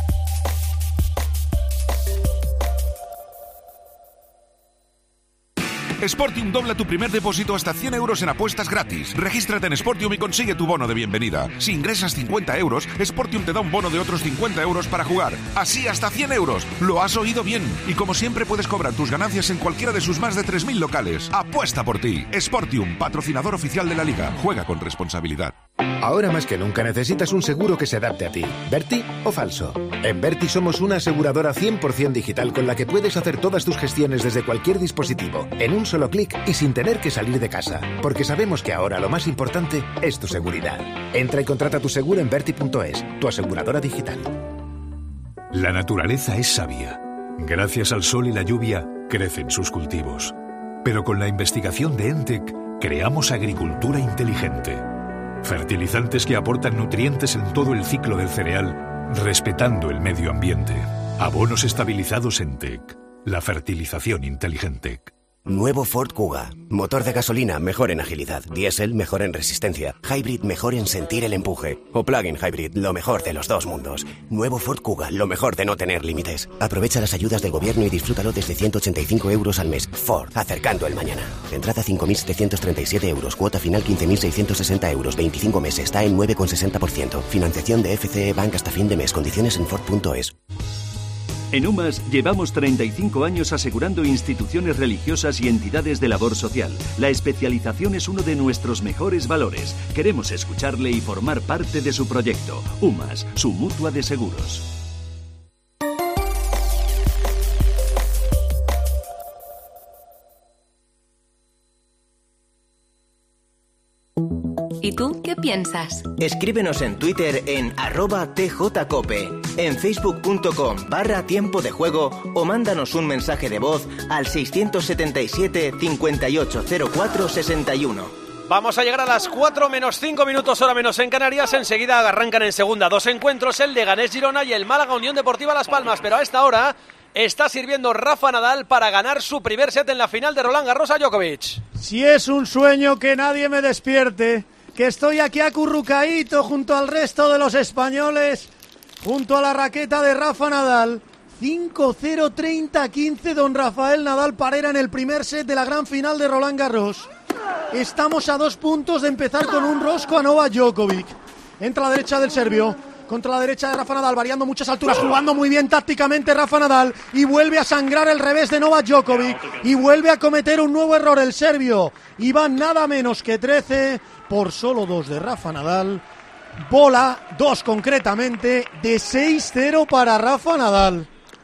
Sportium dobla tu primer depósito hasta cien euros en apuestas gratis. Regístrate en Sportium y consigue tu bono de bienvenida. Si ingresas cincuenta euros, Sportium te da un bono de otros cincuenta euros para jugar. Así hasta cien euros. Lo has oído bien. Y como siempre puedes cobrar tus ganancias en cualquiera de sus más de tres mil locales. Apuesta por ti. Sportium, patrocinador oficial de la Liga. Juega con responsabilidad. Ahora más que nunca necesitas un seguro que se adapte a ti. ¿Verti o falso? En Verti somos una aseguradora cien por ciento digital con la que puedes hacer todas tus gestiones desde cualquier dispositivo, en un solo clic y sin tener que salir de casa. Porque sabemos que ahora lo más importante es tu seguridad. Entra y contrata tu seguro en verti punto es, tu aseguradora digital. La naturaleza es sabia. Gracias al sol y la lluvia, crecen sus cultivos. Pero con la investigación de ENTEC, creamos agricultura inteligente. Fertilizantes que aportan nutrientes en todo el ciclo del cereal, respetando el medio ambiente. Abonos estabilizados ENTEC. La fertilización inteligente. Nuevo Ford Kuga. Motor de gasolina mejor en agilidad. Diésel mejor en resistencia. Hybrid mejor en sentir el empuje. O plug-in hybrid, lo mejor de los dos mundos. Nuevo Ford Kuga, lo mejor de no tener límites. Aprovecha las ayudas del gobierno y disfrútalo desde ciento ochenta y cinco euros al mes. Ford, acercando el mañana. Entrada cinco mil setecientos treinta y siete euros. Cuota final quince mil seiscientos sesenta euros. veinticinco meses. Está en nueve coma sesenta por ciento. Financiación de F C E Bank hasta fin de mes. Condiciones en Ford punto es. En UMAS llevamos treinta y cinco años asegurando instituciones religiosas y entidades de labor social. La especialización es uno de nuestros mejores valores. Queremos escucharle y formar parte de su proyecto. UMAS, su mutua de seguros. ¿Y tú qué piensas? Escríbenos en Twitter en arroba tjcope, en facebook.com barra tiempo de juego o mándanos un mensaje de voz al seiscientos setenta y siete, cincuenta y ocho cero cuatro, sesenta y uno. Vamos a llegar a las cuatro menos cinco minutos, hora menos en Canarias. Enseguida arrancan en segunda dos encuentros, el Leganés Girona y el Málaga Unión Deportiva Las Palmas. Pero a esta hora está sirviendo Rafa Nadal para ganar su primer set en la final de Roland Garros a Djokovic. Si es un sueño, que nadie me despierte, que estoy aquí acurrucadito junto al resto de los españoles, junto a la raqueta de Rafa Nadal. cinco cero, treinta quince, don Rafael Nadal Parera en el primer set de la gran final de Roland Garros. Estamos a dos puntos de empezar con un rosco a Novak Djokovic. Entra a la derecha del serbio, contra la derecha de Rafa Nadal, variando muchas alturas, jugando muy bien tácticamente Rafa Nadal, y vuelve a sangrar el revés de Novak Djokovic, y vuelve a cometer un nuevo error el serbio, y van nada menos que trece por solo dos de Rafa Nadal. Bola, dos concretamente, de seis cero para Rafa Nadal.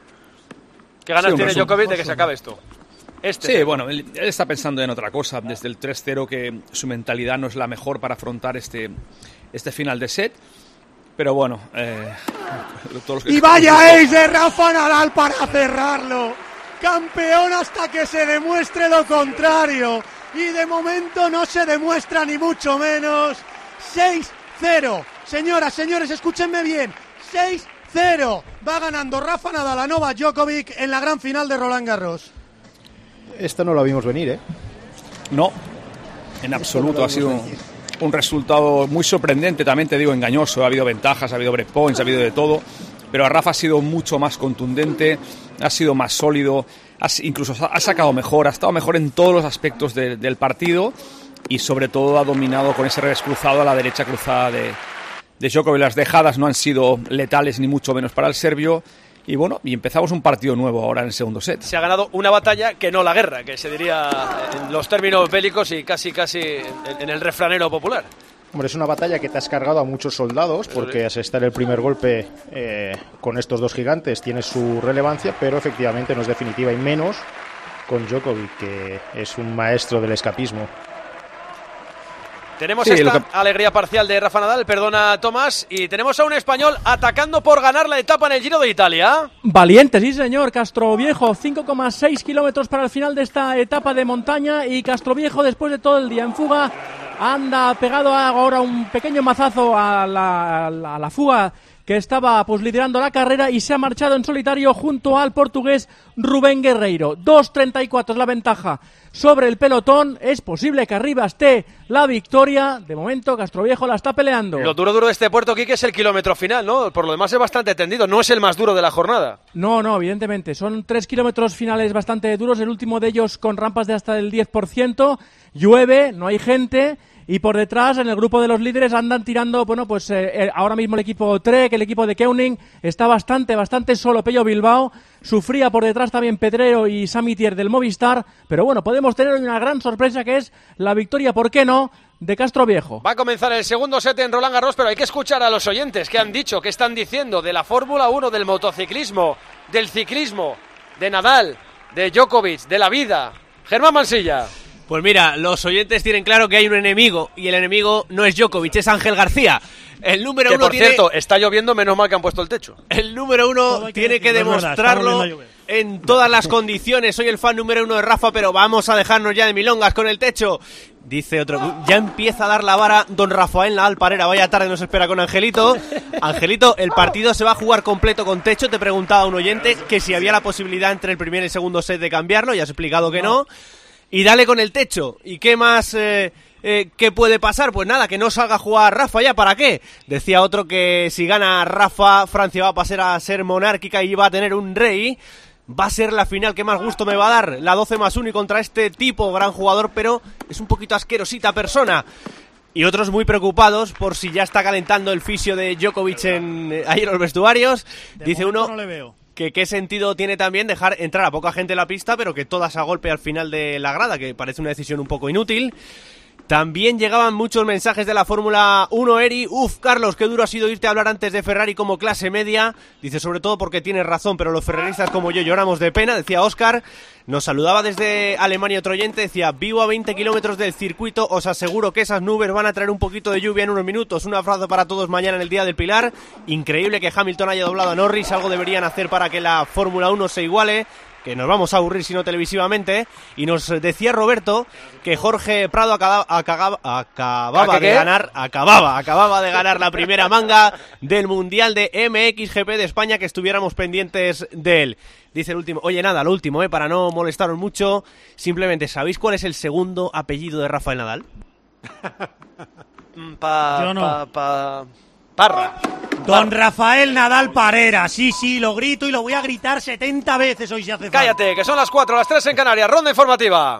¿Qué ganas Sí, tiene hombre, Djokovic de que se acabe esto? Este sí, set. bueno, él, él está pensando en otra cosa desde el tres cero, que su mentalidad no es la mejor para afrontar este, este final de set. Pero bueno, eh, todos los que Y vaya ace de Rafa Nadal para cerrarlo. Campeón hasta que se demuestre lo contrario. Y de momento no se demuestra ni mucho menos. seis cero. Señoras, señores, escúchenme bien. seis cero. Va ganando Rafa Nadal a Novak Djokovic en la gran final de Roland Garros. Esto no lo vimos venir, ¿eh? No, en absoluto. Ha sido un, un resultado muy sorprendente, también te digo, engañoso. Ha habido ventajas, ha habido breakpoints, ha habido de todo. Pero a Rafa ha sido mucho más contundente, ha sido más sólido, ha, incluso ha sacado mejor, ha estado mejor en todos los aspectos de, del partido y sobre todo ha dominado con ese revés cruzado a la derecha cruzada de, de Djokovic. Las dejadas no han sido letales ni mucho menos para el serbio. Y bueno, y empezamos un partido nuevo ahora en el segundo set. Se ha ganado una batalla que no la guerra, que se diría en los términos bélicos y casi casi en, en el refranero popular. Hombre, es una batalla que te has cargado a muchos soldados, porque asestar el primer golpe eh, con estos dos gigantes tiene su relevancia, pero efectivamente no es definitiva, y menos con Djokovic, que es un maestro del escapismo. Tenemos Sí, esta lo que- alegría parcial de Rafa Nadal, perdona Tomás, y tenemos a un español atacando por ganar la etapa en el Giro de Italia. Valiente, sí señor, Castroviejo, cinco coma seis kilómetros para el final de esta etapa de montaña, y Castroviejo, después de todo el día en fuga, anda pegado ahora un pequeño mazazo a la, a la, a la fuga que estaba pues liderando la carrera, y se ha marchado en solitario junto al portugués Rubén Guerreiro. dos treinta y cuatro es la ventaja sobre el pelotón. Es posible que arriba esté la victoria. De momento Castroviejo la está peleando. Lo duro duro de este puerto, Quique, es el kilómetro final, ¿no? Por lo demás es bastante tendido, no es el más duro de la jornada. No, no, evidentemente. Son tres kilómetros finales bastante duros, el último de ellos con rampas de hasta el diez por ciento. Llueve, no hay gente, y por detrás, en el grupo de los líderes, andan tirando, bueno, pues eh, ahora mismo el equipo Trek, el equipo de Keuning, está bastante, bastante solo. Pello Bilbao, sufría por detrás también Pedrero y Samitier del Movistar, pero bueno, podemos tener una gran sorpresa, que es la victoria, ¿por qué no?, de Castroviejo. Va a comenzar el segundo set en Roland Garros, pero hay que escuchar a los oyentes qué han dicho, qué están diciendo de la Fórmula uno, del motociclismo, del ciclismo, de Nadal, de Djokovic, de la vida. Germán Mansilla. Pues mira, los oyentes tienen claro que hay un enemigo, y el enemigo no es Djokovic, es Ángel García. El número Que uno por tiene... cierto, está lloviendo, menos mal que han puesto el techo. El número uno Todo hay que tiene que decirlo, es verdad, está demostrarlo volviendo a llover. en todas las condiciones. Soy el fan número uno de Rafa, pero vamos a dejarnos ya de milongas con el techo. Dice otro, ya empieza a dar la vara don Rafael Nadal Parera. Vaya tarde nos espera con Angelito. Angelito, el partido se va a jugar completo con techo. Te preguntaba un oyente que si había la posibilidad entre el primer y el segundo set de cambiarlo. Ya has explicado que no. Y dale con el techo. ¿Y qué más eh, eh, qué puede pasar? Pues nada, que no salga a jugar Rafa ya, ¿para qué? Decía otro que si gana Rafa, Francia va a pasar a ser monárquica y va a tener un rey. Va a ser la final que más gusto me va a dar, la doce más uno, y contra este tipo, gran jugador, pero es un poquito asquerosita persona. Y otros muy preocupados por si ya está calentando el fisio de Djokovic en, eh, ahí en los vestuarios. De Dice momento uno no le veo. que qué sentido tiene también dejar entrar a poca gente en la pista, pero que todas a golpe al final de la grada, que parece una decisión un poco inútil. También llegaban muchos mensajes de la Fórmula uno, Eri. Uf, Carlos, qué duro ha sido irte a hablar antes de Ferrari como clase media. Dice, sobre todo porque tienes razón, pero los ferraristas como yo lloramos de pena, decía Óscar. Nos saludaba desde Alemania otro oyente, decía, vivo a veinte kilómetros del circuito, os aseguro que esas nubes van a traer un poquito de lluvia en unos minutos. Un abrazo para todos mañana en el Día del Pilar. Increíble que Hamilton haya doblado a Norris, algo deberían hacer para que la Fórmula uno se iguale, que nos vamos a aburrir si no televisivamente. Y nos decía Roberto que Jorge Prado acababa, acababa, acababa de ganar, acababa, acababa de ganar la primera manga del Mundial de M X G P de España, que estuviéramos pendientes de él. Dice el último, oye nada, lo último, eh, para no molestaros mucho, simplemente, ¿sabéis cuál es el segundo apellido de Rafael Nadal? pa, Yo no. pa, pa, Parra. Don Rafael Nadal Parera, sí, sí, lo grito y lo voy a gritar setenta veces hoy si hace falta. Cállate, que son las cuatro, las tres en Canarias, ronda informativa.